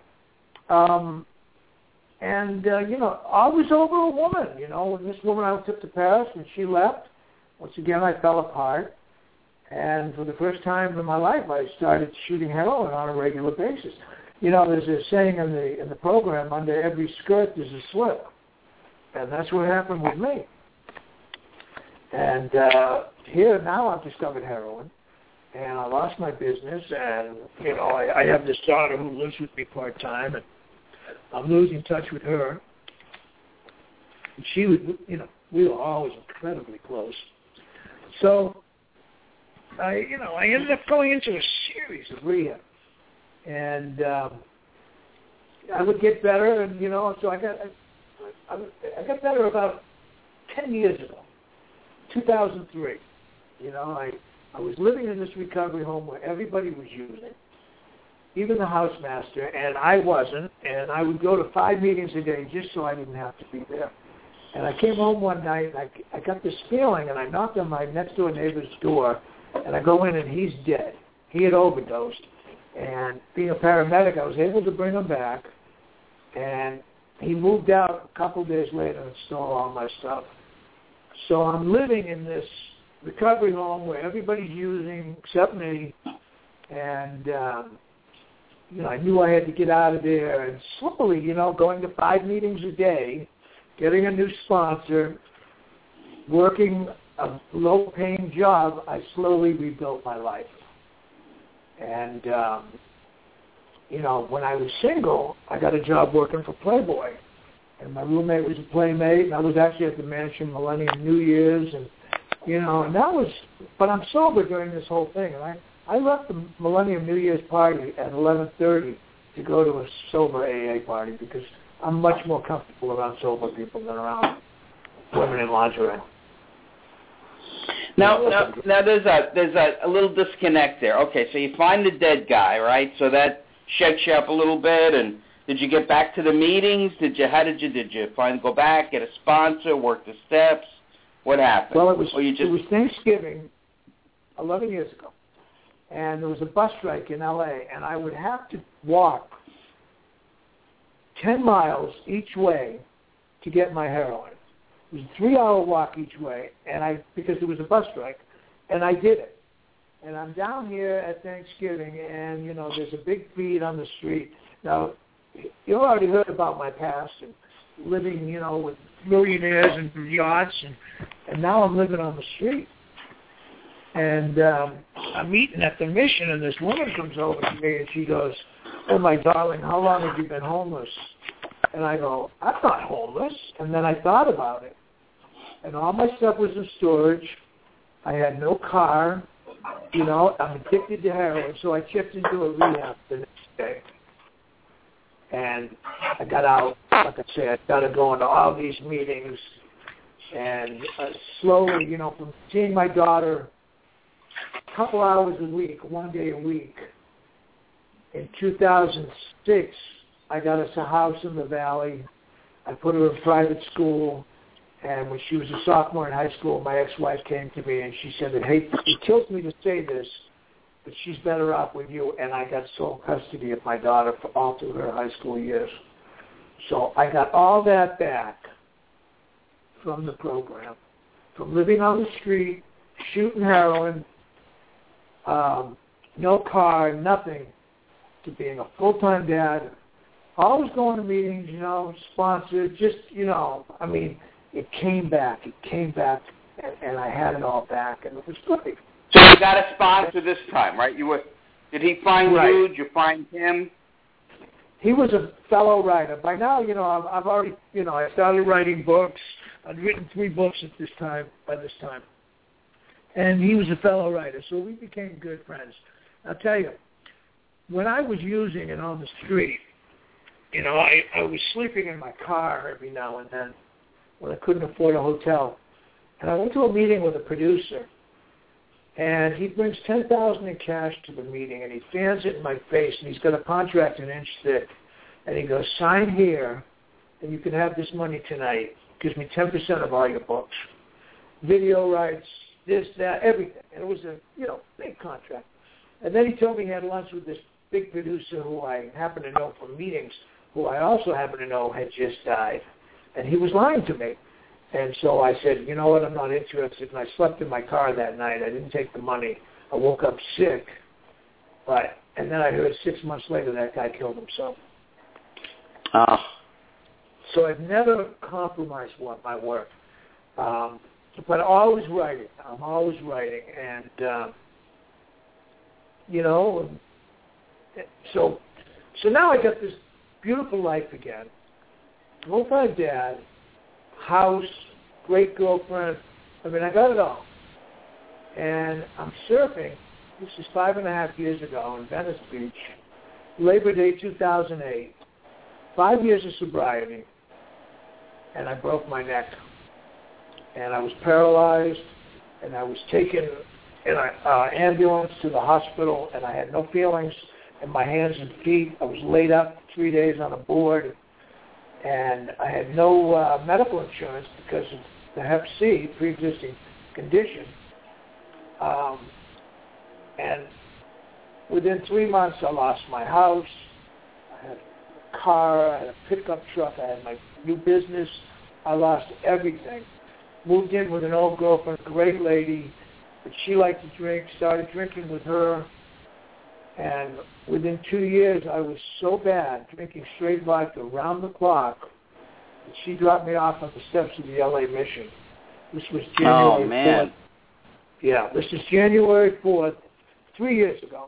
And I was over a woman, when this woman I took to Paris and she left, once again I fell apart. And for the first time in my life, I started shooting heroin on a regular basis. There's a saying in the program, under every skirt there's a slit. And that's what happened with me. And here now I've discovered heroin. And I lost my business. And, I have this daughter who lives with me part-time. And I'm losing touch with her. And she would, we were always incredibly close. So, I ended up going into a series of rehab. And I would get better, and, so I got better about 10 years ago, 2003. I was living in this recovery home where everybody was using, even the housemaster, and I wasn't, and I would go to 5 meetings a day just so I didn't have to be there. And I came home one night, and I got this feeling, and I knocked on my next-door neighbor's door, and I go in, and he's dead. He had overdosed. And being a paramedic, I was able to bring him back, and he moved out a couple days later and stole all my stuff. So I'm living in this recovery home where everybody's using except me, and I knew I had to get out of there. And slowly, going to 5 meetings a day, getting a new sponsor, working a low-paying job, I slowly rebuilt my life. And, when I was single, I got a job working for Playboy. And my roommate was a Playmate, and I was actually at the Mansion Millennium New Year's. And, and that was, but I'm sober during this whole thing. And I left the Millennium New Year's party at 11:30 to go to a sober AA party because I'm much more comfortable around sober people than around women in lingerie. Now there's a little disconnect there. Okay, so you find the dead guy, right? So that shakes you up a little bit. And did you get back to the meetings? Did you go back, get a sponsor, work the steps? What happened? Well, it was Thanksgiving 11 years ago, and there was a bus strike in L.A., and I would have to walk 10 miles each way to get my heroin. It was a 3-hour walk each way, and because there was a bus strike, and I did it. And I'm down here at Thanksgiving, and, there's a big feed on the street. Now, you already heard about my past and living, with millionaires and yachts, and now I'm living on the street. And I'm eating at the Mission, and this woman comes over to me, and she goes, "Oh, my darling, how long have you been homeless?" And I go, "I'm not homeless." And then I thought about it. And all my stuff was in storage. I had no car. I'm addicted to heroin, so I chipped into a rehab the next day. And I got out, like I said, started going to all these meetings. And slowly, from seeing my daughter a couple hours a week, 1 day a week, in 2006, I got us a house in the Valley. I put her in private school. And when she was a sophomore in high school, my ex-wife came to me and she said, it kills me to say this, but she's better off with you. And I got sole custody of my daughter for all through her high school years. So I got all that back from the program, from living on the street, shooting heroin, no car, nothing, to being a full-time dad, always going to meetings, sponsored, just, it came back, and I had it all back, and it was great. So you got a sponsor this time, right? Did he find you? Did you find him? he was a fellow writer. By now, I've already, I started writing books. I'd written 3 books by this time. And he was a fellow writer, so we became good friends. I'll tell you, when I was using it on the street, I was sleeping in my car every now and then when I couldn't afford a hotel. And I went to a meeting with a producer, and he brings $10,000 in cash to the meeting, and he fans it in my face, and he's got a contract an inch thick. And he goes, sign here, and you can have this money tonight. Gives me 10% of all your books. Video rights, this, that, everything. And it was a, big contract. And then he told me he had lunch with this big producer who I happen to know from meetings, who I also happen to know had just died. And he was lying to me. And so I said, you know what, I'm not interested. And I slept in my car that night. I didn't take the money. I woke up sick. And then I heard 6 months later that guy killed himself. Oh. So I've never compromised my work. But always writing. I'm always writing. And, so now I got this beautiful life again. Full-time dad, house, great girlfriend. I mean, I got it all. And I'm surfing. This is 5.5 years ago in Venice Beach, Labor Day 2008. 5 years of sobriety, and I broke my neck. And I was paralyzed, and I was taken in an ambulance to the hospital, and I had no feelings in my hands and feet. I was laid up 3 days on a board, and I had no medical insurance because of the Hep C, pre-existing condition. And within 3 months, I lost my house. I had a car. I had a pickup truck. I had my new business. I lost everything. Moved in with an old girlfriend, great lady, but she liked to drink. Started drinking with her. And within 2 years, I was so bad, drinking straight vodka round the clock, that she dropped me off on the steps of the LA Mission. This was January 4th. Yeah, this is January 4th, 3 years ago.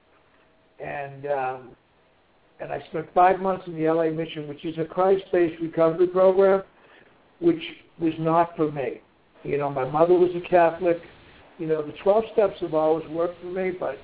And I spent 5 months in the LA Mission, which is a Christ-based recovery program, which was not for me. My mother was a Catholic. The 12 steps have always worked for me, but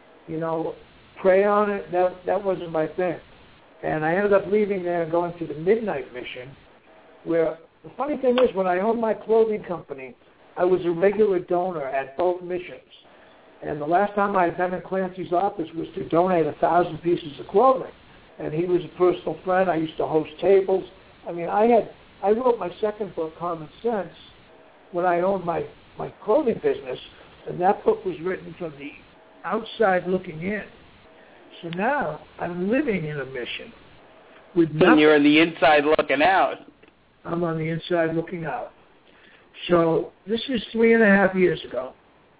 pray on it, that wasn't my thing. And I ended up leaving there and going to the Midnight Mission, where the funny thing is, when I owned my clothing company, I was a regular donor at both missions. And the last time I had been in Clancy's office was to donate 1,000 pieces of clothing. And he was a personal friend. I used to host tables. I mean, I wrote my second book, Common Sense, when I owned my clothing business, and that book was written from the outside looking in. So now I'm living in a mission. And you're on the inside looking out. I'm on the inside looking out. So this is 3.5 years ago.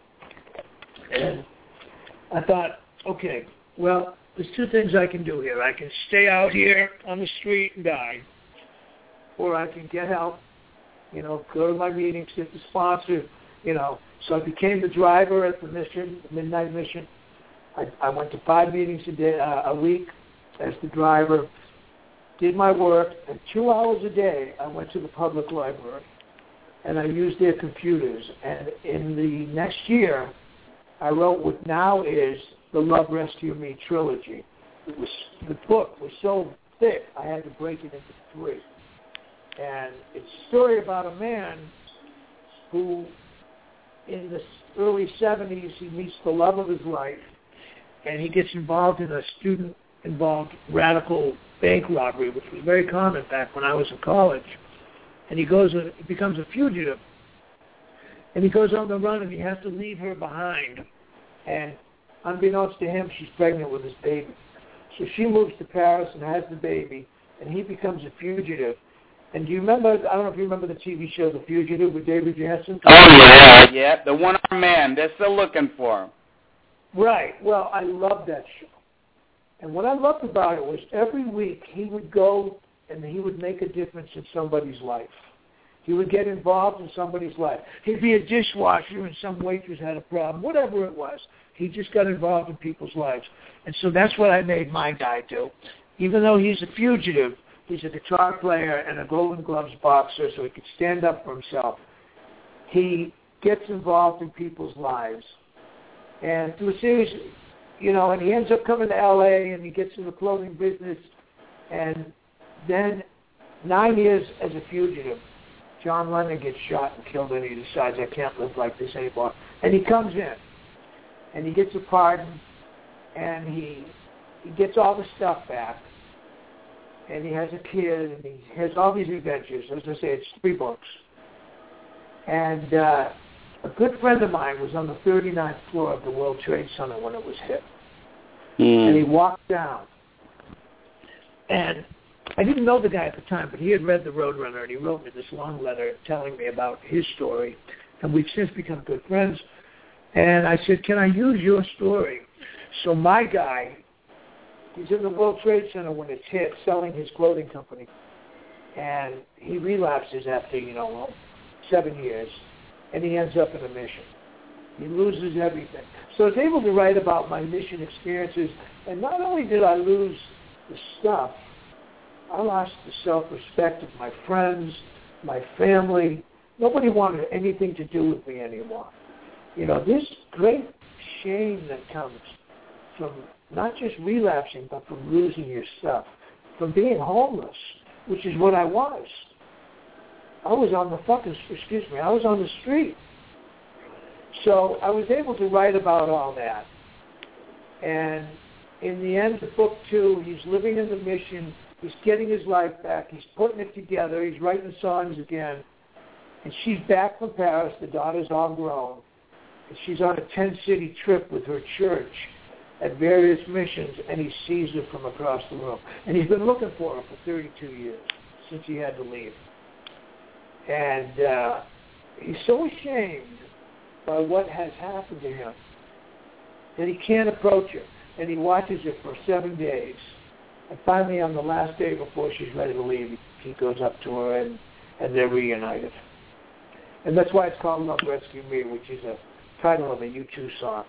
And I thought, okay, well, there's two things I can do here. I can stay out here on the street and die, or I can get help, go to my meetings, get the sponsor, So I became the driver at the mission, the Midnight Mission. I went to 5 meetings a week as the driver, did my work, and 2 hours a day I went to the public library, and I used their computers. And in the next year, I wrote what now is the Love Rescue Me trilogy. The book was so thick, I had to break it into 3. And it's a story about a man who, in the early 70s, he meets the love of his life, and he gets involved in a student-involved radical bank robbery, which was very common back when I was in college. And he becomes a fugitive. And he goes on the run, and he has to leave her behind. And unbeknownst to him, she's pregnant with his baby. So she moves to Paris and has the baby, and he becomes a fugitive. And do you remember, I don't know if you remember the TV show The Fugitive with David Jansen? Oh, yeah, the one-armed man. They're still looking for him. Right. Well, I loved that show. And what I loved about it was every week he would go and he would make a difference in somebody's life. He would get involved in somebody's life. He'd be a dishwasher and some waitress had a problem, whatever it was. He just got involved in people's lives. And so that's what I made my guy do. even though he's a fugitive, he's a guitar player and a Golden Gloves boxer, so he can stand up for himself. He gets involved in people's lives. And through a series, and he ends up coming to L.A. and he gets in the clothing business. And then 9 years as a fugitive, John Lennon gets shot and killed, and he decides, I can't live like this anymore. And he comes in, and he gets a pardon, and he gets all the stuff back, and he has a kid, and he has all these adventures. As I say, it's 3 books. And a good friend of mine was on the 39th floor of the World Trade Center when it was hit. And he walked down. And I didn't know the guy at the time, but he had read The Roadrunner, and he wrote me this long letter telling me about his story. And we've since become good friends. And I said, can I use your story? So my guy, he's in the World Trade Center when it's hit, selling his clothing company. And he relapses after, 7 years. And he ends up in a mission. He loses everything. So I was able to write about my mission experiences. And not only did I lose the stuff, I lost the self-respect of my friends, my family. Nobody wanted anything to do with me anymore. This great shame that comes from not just relapsing, but from losing your stuff, from being homeless, which is what I was. I was on the street. So I was able to write about all that. And in the end of book 2, he's living in the mission. He's getting his life back. He's putting it together. He's writing songs again. And she's back from Paris. The daughter's all grown. And she's on a 10-city trip with her church at various missions, and he sees her from across the room. And he's been looking for her for 32 years, since he had to leave. And he's so ashamed by what has happened to him that he can't approach her. And he watches her for 7 days. And finally, on the last day before she's ready to leave, he goes up to her, and they're reunited. And that's why it's called Love Rescue Me, which is a title of a U2 song.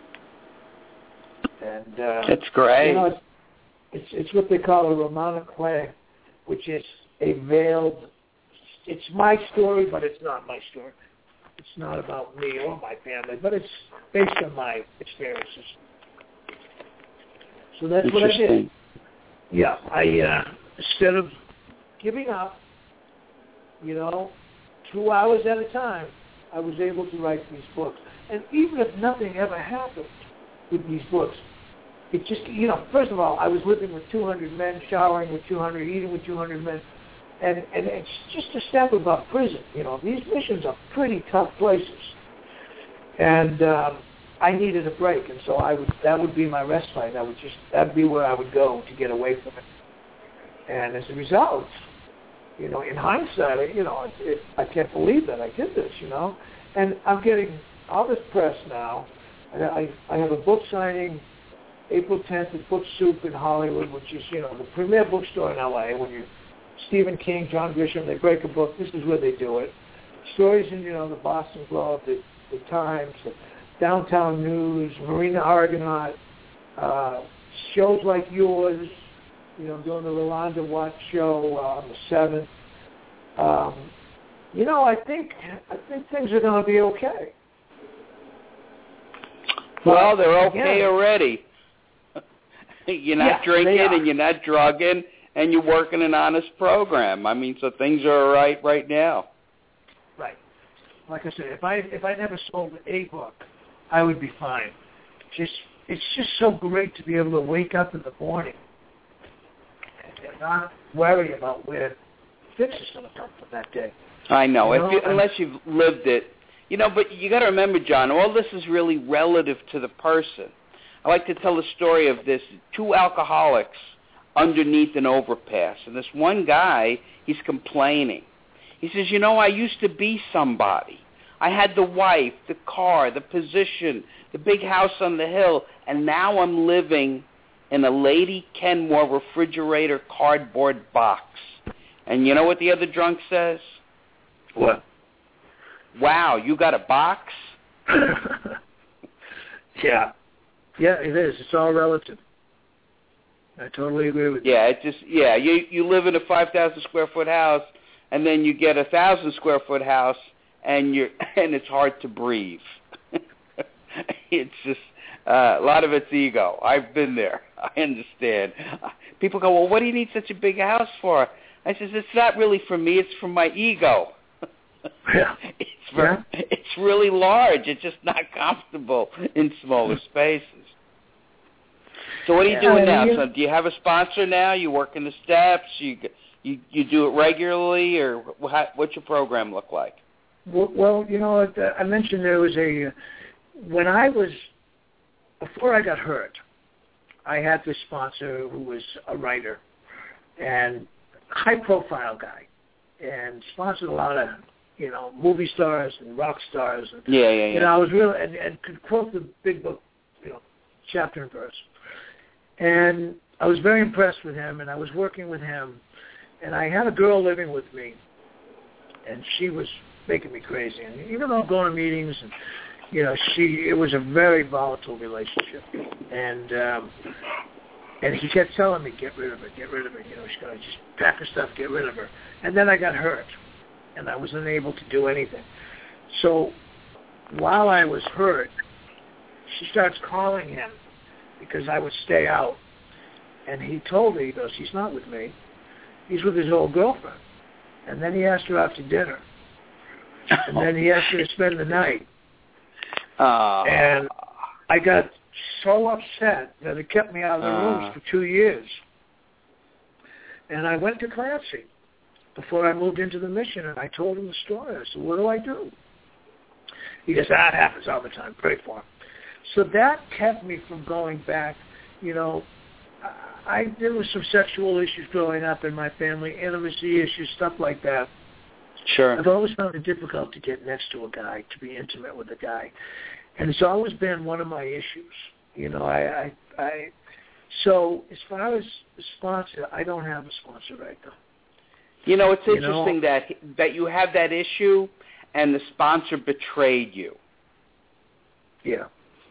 And it's great. It's what they call a romantic play, which is a veiled. It's my story, but it's not my story. It's not about me or my family, but it's based on my experiences. So that's what I did. Yeah, I instead of giving up, 2 hours at a time, I was able to write these books. And even if nothing ever happened with these books, it just, first of all, I was living with 200 men, showering with 200, eating with 200 men, and it's just a step above prison. These missions are pretty tough places. And I needed a break, and so that would be my respite. That'd be where I would go to get away from it. And as a result, in hindsight, I can't believe that I did this, And I'm getting all this press now. I have a book signing April 10th at Book Soup in Hollywood, which is, the premier bookstore in L.A. When Stephen King, John Grisham, they break a book, this is where they do it. Stories in, the Boston Globe, the Times, the Downtown News, Marina Argonaut, shows like yours, doing the Rolanda Watts show on the 7th. I think things are going to be okay. Well, they're okay already. You're not drinking and you're not drugging, and you're working an honest program. So things are all right now. Right. Like I said, if I never sold a book, I would be fine. It's just so great to be able to wake up in the morning and not worry about where the fix is going to come from that day. I know, unless you've lived it. But you got to remember, John, all this is really relative to the person. I like to tell the story of this 2 alcoholics underneath an overpass. And this one guy, he's complaining. He says, I used to be somebody. I had the wife, the car, the position, the big house on the hill, and now I'm living in a Lady Kenmore refrigerator cardboard box. And you know what the other drunk says? What? Wow, you got a box? Yeah. Yeah, it is. It's all relative. I totally agree with you. Yeah, you live in a 5,000 square foot house, and then you get a 1,000 square foot house, and it's hard to breathe. It's just a lot of it's ego. I've been there. I understand. People go, well, what do you need such a big house for? I says, it's not really for me. It's for my ego. Yeah. It's really large. It's just not comfortable in smaller spaces. So what are you doing now? So do you have a sponsor now? You work in the steps? You do it regularly, or what's your program look like? Well, I mentioned there was before I got hurt, I had this sponsor who was a writer and high-profile guy, and sponsored a lot of, movie stars and rock stars. And, yeah. I was really and could quote the big book, chapter and verse. And I was very impressed with him, and I was working with him. And I had a girl living with me, and she was making me crazy. And even though I'm going to meetings, and it was a very volatile relationship. And he kept telling me, get rid of her. She's going to just pack her stuff, get rid of her. And then I got hurt, and I was unable to do anything. So while I was hurt, she starts calling him because I would stay out. And he told me, he goes, he's not with me. He's with his old girlfriend. And then he asked her out to dinner. And then he asked her to spend the night. And I got so upset that it kept me out of the rooms for 2 years. And I went to Clancy before I moved into the mission, and I told him the story. I said, what do I do? He goes, it happens all the time. Pray for him. So that kept me from going back. There was some sexual issues growing up in my family, intimacy issues, stuff like that. Sure. I've always found it difficult to get next to a guy, to be intimate with a guy. And it's always been one of my issues. So as far as a sponsor, I don't have a sponsor right now. It's interesting that you have that issue and the sponsor betrayed you. Yeah.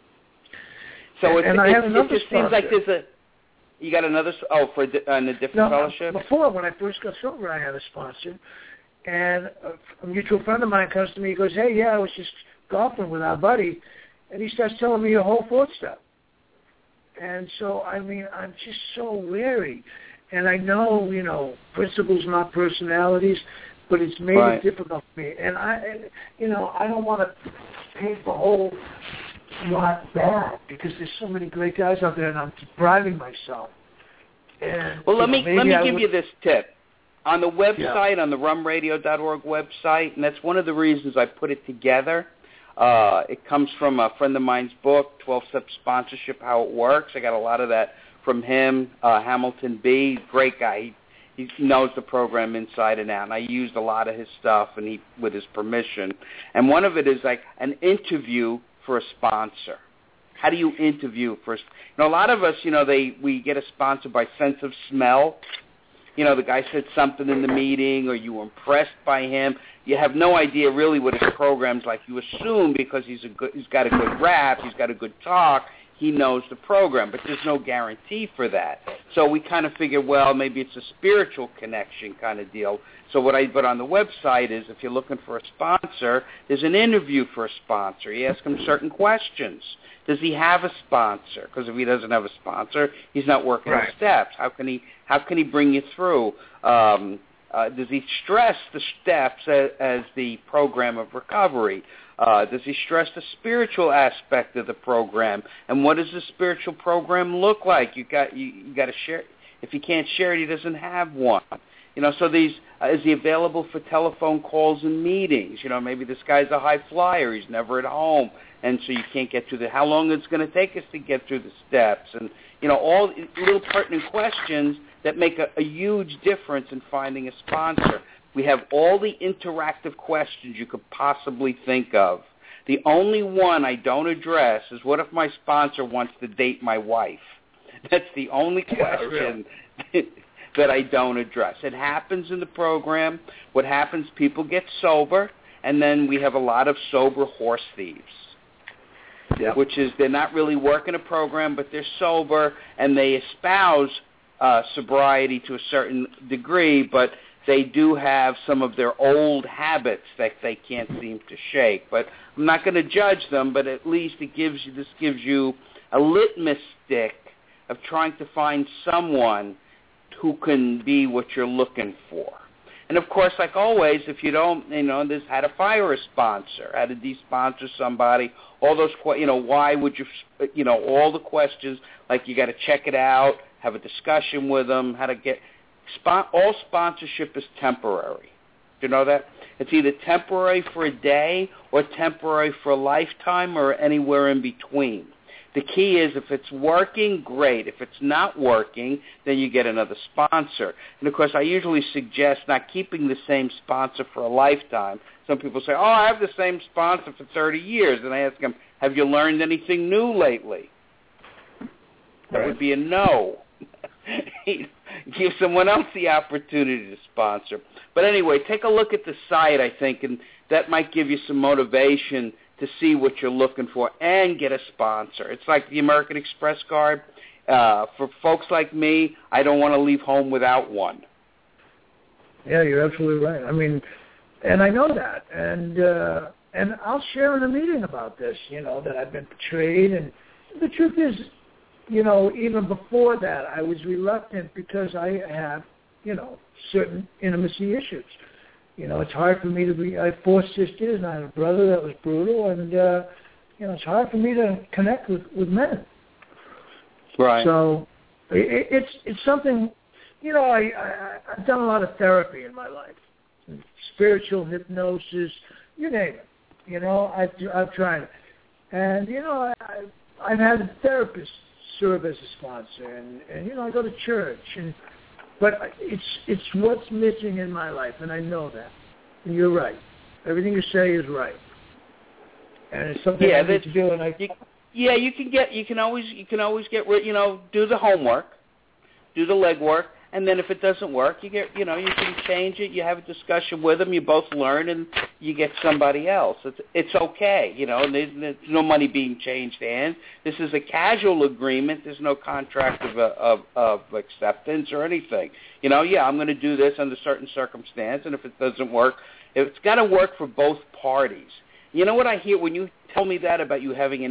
So and I have another it just sponsor. Seems like you got another, in a different fellowship? Before, when I first got sober, I had a sponsor. And a mutual friend of mine comes to me, he goes, hey, I was just golfing with our buddy, and he starts telling me a whole fourth step. And so, I'm just so wary. And I know, principles, not personalities, but it's made it difficult for me. And I don't want to paint the whole lot bad because there's so many great guys out there, and I'm depriving myself. And, well, let me give you this tip. On the website, on the rumradio.org website, and that's one of the reasons I put it together. It comes from a friend of mine's book, 12-Step Sponsorship, How It Works. I got a lot of that from him, Hamilton B. Great guy. He knows the program inside and out, and I used a lot of his stuff and with his permission. And one of it is like an interview for a sponsor. How do you interview for a lot of us, we get a sponsor by sense of smell. The guy said something in the meeting, or you were impressed by him. You have no idea really what his program's like. You assume because he's got a good rap, he's got a good talk, he knows the program, but there's no guarantee for that. So we kind of figure, well, maybe it's a spiritual connection kind of deal. So what I put on the website is if you're looking for a sponsor, there's an interview for a sponsor. You ask him certain questions. Does he have a sponsor? Because if he doesn't have a sponsor, he's not working the steps. How can he bring you through? Does he stress the steps as the program of recovery? Does he stress the spiritual aspect of the program? And what does the spiritual program look like? You got to share. If he can't share it, he doesn't have one. So is he available for telephone calls and meetings? Maybe this guy's a high flyer. He's never at home. And so you can't get through how long it's going to take us to get through the steps. And, all little pertinent questions that make a huge difference in finding a sponsor. We have all the interactive questions you could possibly think of. The only one I don't address is what if my sponsor wants to date my wife? That's the only question that I don't address. It happens in the program. What happens, people get sober, and then we have a lot of sober horse thieves. Which is they're not really working a program, but they're sober, and they espouse sobriety to a certain degree, but they do have some of their old habits that they can't seem to shake. But I'm not going to judge them, but at least this gives you a litmus stick of trying to find someone who can be what you're looking for. And, of course, like always, if you don't, this how to fire a sponsor, how to de-sponsor somebody, all those, why would you, all the questions, like you got to check it out, have a discussion with them, how to get, all sponsorship is temporary. Do you know that? It's either temporary for a day or temporary for a lifetime or anywhere in between. The key is if it's working, great. If it's not working, then you get another sponsor. And, of course, I usually suggest not keeping the same sponsor for a lifetime. Some people say, I have the same sponsor for 30 years. And I ask them, have you learned anything new lately? That would be a no. Give someone else the opportunity to sponsor. But anyway, take a look at the site, I think, and that might give you some motivation to see what you're looking for and get a sponsor. It's like the American Express card. For folks like me, I don't want to leave home without one. Yeah, you're absolutely right. I mean, and I know that. And I'll share in a meeting about this, that I've been betrayed. And the truth is, even before that, I was reluctant because I have, certain intimacy issues. It's hard for me to I have 4 sisters, and I have a brother that was brutal, and, it's hard for me to connect with men. Right. So it's something, I've done a lot of therapy in my life, spiritual hypnosis, you name it. I've tried it. And, I've had a therapist serve as a sponsor, and I go to church, but it's what's missing in my life, and I know that. And you're right. Everything you say is right, and it's something I need to do. And you can always get do the homework, do the legwork, and then if it doesn't work, you can change it. You have a discussion with them. You both learn, and you get somebody else. It's okay. There's no money being changed hands. This is a casual agreement. There's no contract of acceptance or anything. I'm going to do this under certain circumstance, and if it doesn't work, it's got to work for both parties. You know what I hear when you tell me that about you having an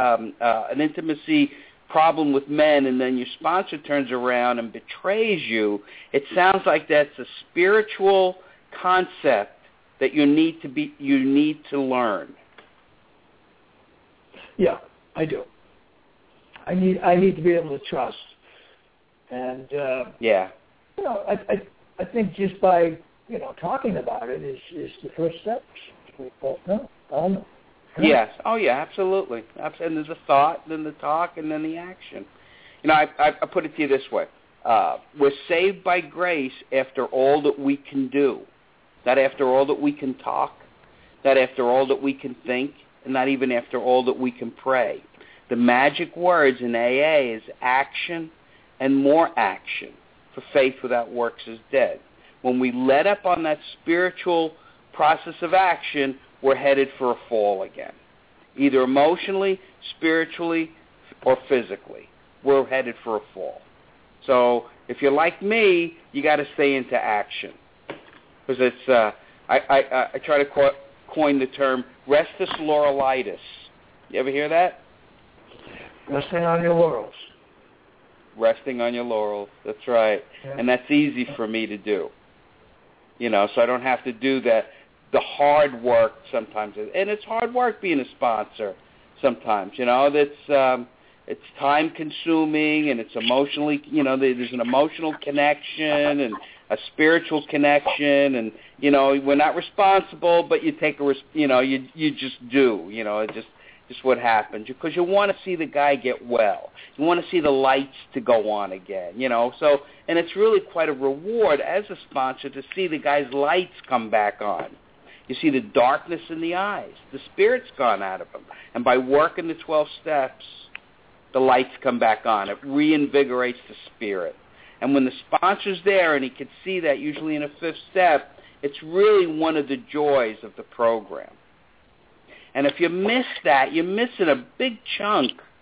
intimacy problem with men, and then your sponsor turns around and betrays you? It sounds like that's a spiritual concept that you need to learn. Yeah, I do. I need to be able to trust, and I think just by talking about it is the first step. Yes. Oh, yeah, absolutely. And there's the thought, then the talk, and then the action. I put it to you this way. We're saved by grace after all that we can do. Not after all that we can talk, not after all that we can think, and not even after all that we can pray. The magic words in AA is action and more action, for faith without works is dead. When we let up on that spiritual process of action, we're headed for a fall again, either emotionally, spiritually, or physically. We're headed for a fall. So if you're like me, you got to stay into action, because it's I try to coin the term restus laurelitis. You ever hear that? Resting on your laurels. Resting on your laurels. That's right. Yeah. And that's easy for me to do. So I don't have to do that. The hard work sometimes, and it's hard work being a sponsor sometimes. It's time consuming, and it's emotionally, there's an emotional connection and a spiritual connection, and we're not responsible, but you take you just do. It's just what happens, because you want to see the guy get well. You want to see the lights to go on again. So, and it's really quite a reward as a sponsor to see the guy's lights come back on. You see the darkness in the eyes. The spirit's gone out of them. And by working the 12 steps, the lights come back on. It reinvigorates the spirit. And when the sponsor's there and he can see that, usually in a 5th step, it's really one of the joys of the program. And if you miss that, you're missing a big chunk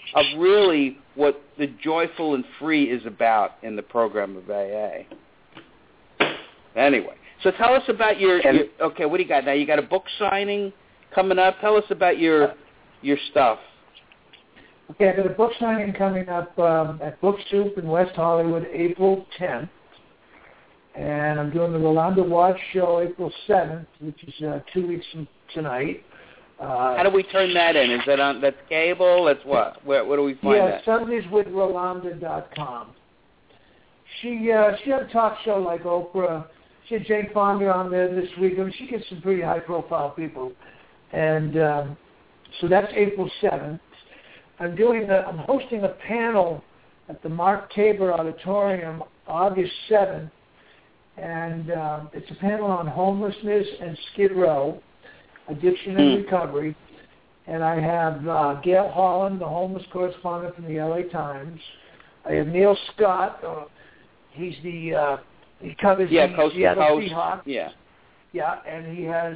of really what the joyful and free is about in the program of AA. Anyway, so tell us about your okay, what do you got now? You got a book signing coming up. Tell us about your stuff. Okay, I've got a book signing coming up at Book Soup in West Hollywood, April 10th. And I'm doing the Rolanda Watts show April 7th, which is 2 weeks from tonight. How do we turn that in? Is that on? That's cable? That's what? Where do we find that? Yeah, SundaysWithRolanda.com. She had a talk show like Oprah. She had Jane Fonda on there this week. I mean, she gets some pretty high-profile people. And so that's April 7th. I'm hosting a panel at the Mark Tabor Auditorium August 7th. And it's a panel on homelessness and Skid Row, addiction and recovery. And I have Gail Holland, the homeless correspondent from the LA Times. I have Neil Scott. He covers the Seattle Seahawks. Yeah. Yeah, and he has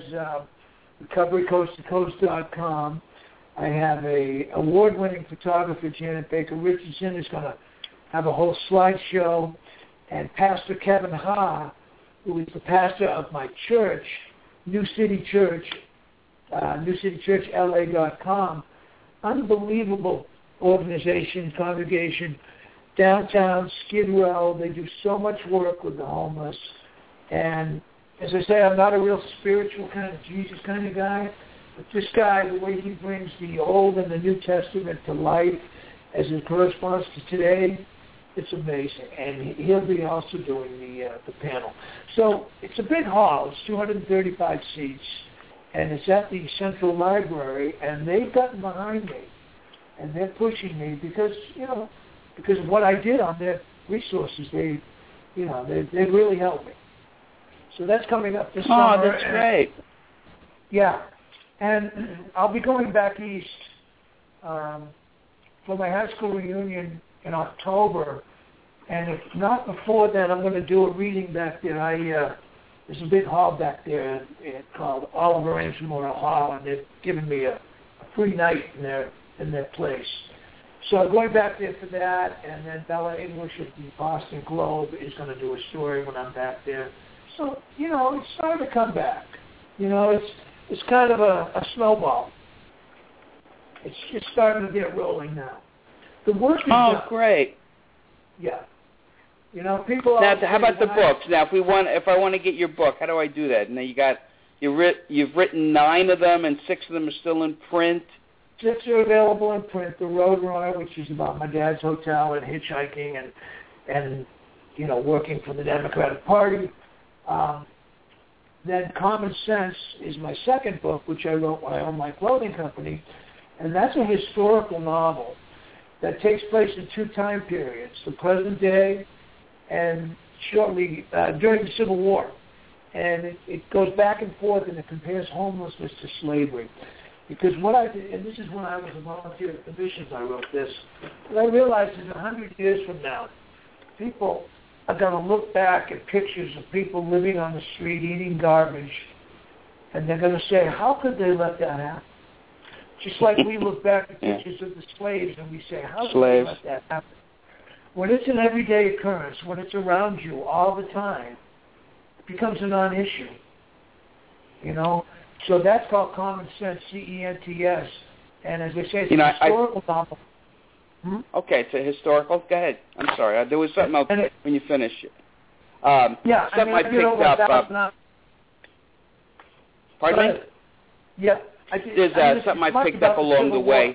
recoverycoasttocoast.com. I have a award-winning photographer, Janet Baker Richardson, who's going to have a whole slideshow. And Pastor Kevin Ha, who is the pastor of my church, New City Church, newcitychurchla.com, unbelievable organization, congregation, downtown Skid Row. They do so much work with the homeless. And as I say, I'm not a real spiritual kind of Jesus kind of guy, but this guy, the way he brings the Old and the New Testament to life as it corresponds to today, it's amazing. And he'll be also doing the panel. So it's a big hall. It's 235 seats. And it's at the Central Library, and they've gotten behind me, and they're pushing me because of what I did on their resources. They really helped me. So that's coming up this summer. Oh, that's great. Yeah, and I'll be going back east for my high school reunion in October, and if not before then, I'm going to do a reading back there. There's a big hall back there called Oliver Ames Memorial Hall, and they've given me a free night in their place. So I'm going back there for that, and then Bella English of the Boston Globe is going to do a story when I'm back there. So, it's starting to come back. It's kind of a snowball. It's just starting to get rolling now. The work is done. Great. Yeah. People. Now, how about the books? Now, if I want to get your book, how do I do that? Now, you've written 9 of them, and 6 of them are still in print. 6 are available in print. The Roadrunner, which is about my dad's hotel and hitchhiking and working for the Democratic Party. Then Common Sense is my second book, which I wrote when I owned my clothing company, and that's a historical novel that takes place in 2 time periods: the present day and shortly during the Civil War. And it goes back and forth, and it compares homelessness to slavery. Because what I did, and this is when I was a volunteer at the Missions, I wrote this, but I realized that 100 years from now, people are going to look back at pictures of people living on the street eating garbage, and they're going to say, how could they let that happen? Just like we look back at pictures of the slaves, and we say, how could they let that happen? When it's an everyday occurrence, when it's around you all the time, it becomes a non-issue. So that's called Common Sense, CENTS. And as I say, it's a historical novel. Okay, it's a historical. Go ahead. I'm sorry. There was something else when you finish. Something I picked up. Pardon me? Yeah. There's something I picked up along the way.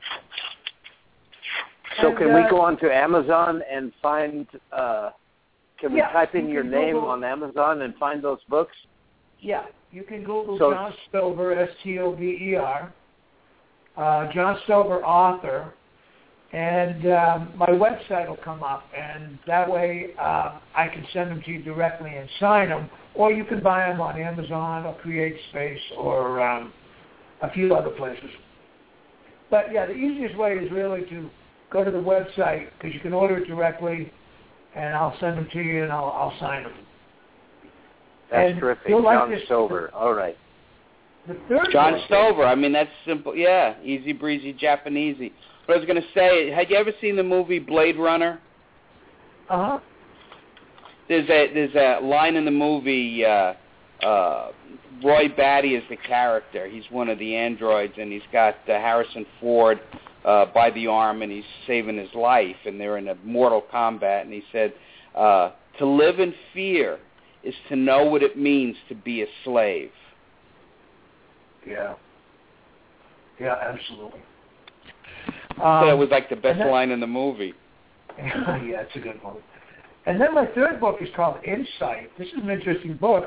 So can we go onto Amazon and find, can we type in your name on Amazon and find those books? Yeah, you can Google John Stover, S-T-O-V-E-R, John Stover author, and my website will come up, and that way I can send them to you directly and sign them, or you can buy them on Amazon or CreateSpace or a few other places. But, yeah, the easiest way is really to go to the website, because you can order it directly, and I'll send them to you, and I'll sign them. That's terrific. John Stover. All right. The third John Stover. I mean, that's simple. Yeah, easy breezy Japanesey. But I was going to say, had you ever seen the movie Blade Runner? Uh-huh. There's a line in the movie, Roy Batty is the character. He's one of the androids, and he's got Harrison Ford by the arm, and he's saving his life, and they're in a mortal combat, and he said, to live in fear is to know what it means to be a slave. Yeah. Yeah, absolutely. So that was like the best line in the movie. Yeah, it's a good one. And then my third book is called Insight. This is an interesting book.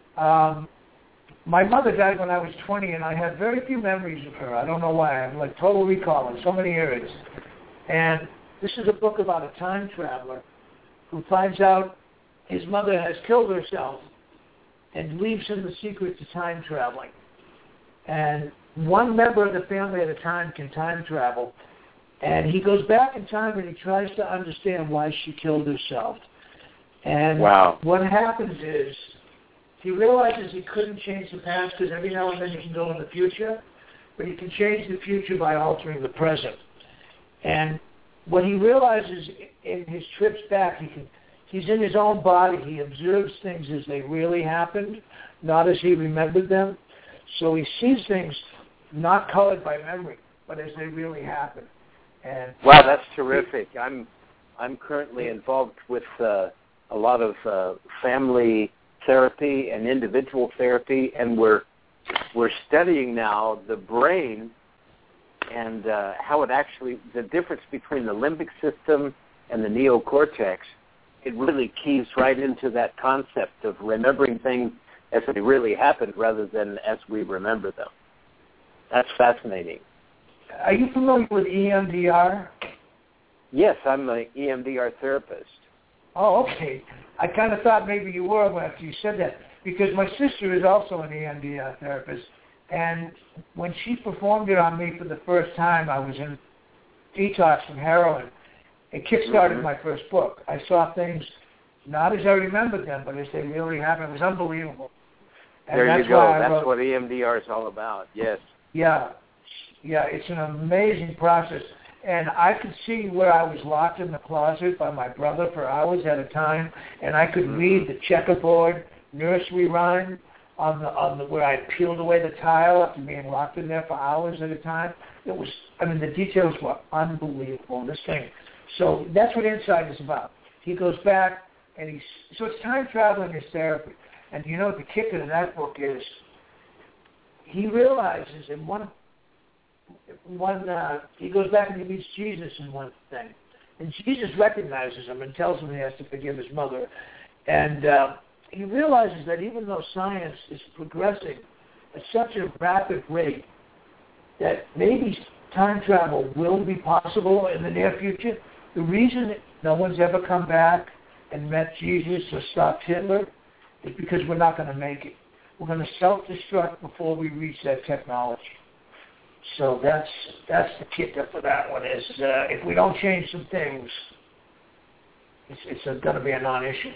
My mother died when I was 20, and I have very few memories of her. I don't know why. I have like total recall in so many areas. And this is a book about a time traveler who finds out his mother has killed herself and leaves him the secret to time traveling. And one member of the family at a time can time travel. And he goes back in time and he tries to understand why she killed herself. And what happens is he realizes he couldn't change the past because every now and then you can go in the future, but he can change the future by altering the present. And what he realizes in his trips back, he's in his own body. He observes things as they really happened, not as he remembered them. So he sees things not colored by memory, but as they really happened. And wow, that's terrific. I'm currently involved with a lot of family therapy and individual therapy, and we're studying now the brain and how it actually, the difference between the limbic system and the neocortex. It really keys right into that concept of remembering things as they really happened rather than as we remember them. That's fascinating. Are you familiar with EMDR? Yes, I'm an EMDR therapist. Oh, okay. I kind of thought maybe you were after you said that, because my sister is also an EMDR therapist, and when she performed it on me for the first time, I was in detox from heroin. It kickstarted my first book. I saw things not as I remembered them, but as they really happened. It was unbelievable. And there you go. That's what EMDR is all about. Yes. Yeah. Yeah, it's an amazing process. And I could see where I was locked in the closet by my brother for hours at a time, and I could read the checkerboard nursery rhyme on the where I peeled away the tile after being locked in there for hours at a time. It was, I mean, the details were unbelievable, this thing. So that's what Insight is about. He goes back, and so it's time traveling is therapy. And you know what the kicker to that book is? He realizes in one he goes back and he meets Jesus in one thing, and Jesus recognizes him and tells him he has to forgive his mother, and he realizes that even though science is progressing at such a rapid rate, that maybe time travel will be possible in the near future. The reason that no one's ever come back and met Jesus or stopped Hitler is because we're not going to make it. We're going to self-destruct before we reach that technology. So that's the kicker for that one is if we don't change some things, it's going to be a non-issue.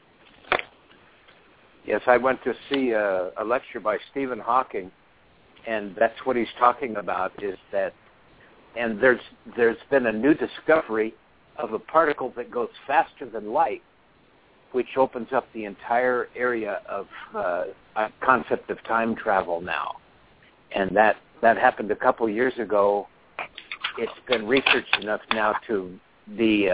Yes, I went to see a lecture by Stephen Hawking, and that's what he's talking about is that, and there's been a new discovery of a particle that goes faster than light, which opens up the entire area of a concept of time travel now. And that happened a couple years ago. It's been researched enough now to be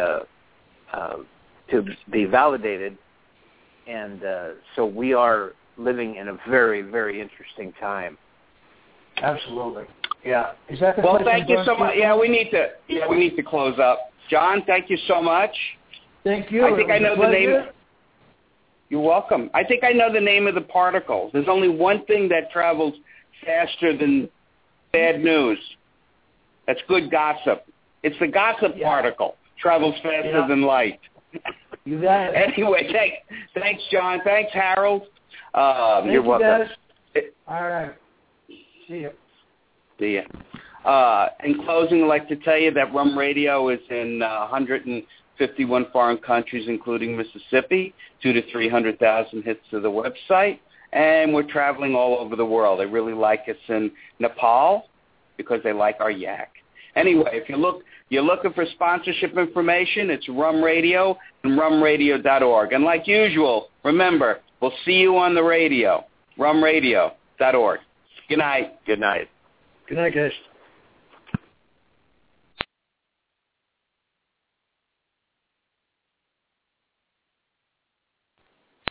validated, and so we are living in a very, very interesting time. Absolutely. Yeah. Is that the well, thank you so much. Yeah, we need to close up. John, thank you so much. Thank you. I think I know the name. You're welcome. I think I know the name of the particle. There's only one thing that travels faster than bad news. That's good gossip. It's the gossip particle. Travels faster than light. You got it. Anyway, thanks, John. Thanks, Harold. You're welcome. All right. See you. See ya. In closing, I'd like to tell you that Rum Radio is in 151 foreign countries, including Mississippi, 200,000 to 300,000 hits to the website, and we're traveling all over the world. They really like us in Nepal because they like our yak. Anyway, if you're looking for sponsorship information, it's Rum Radio and rumradio.org. And like usual, remember, we'll see you on the radio, rumradio.org. Good night. Good night. Good night, guys.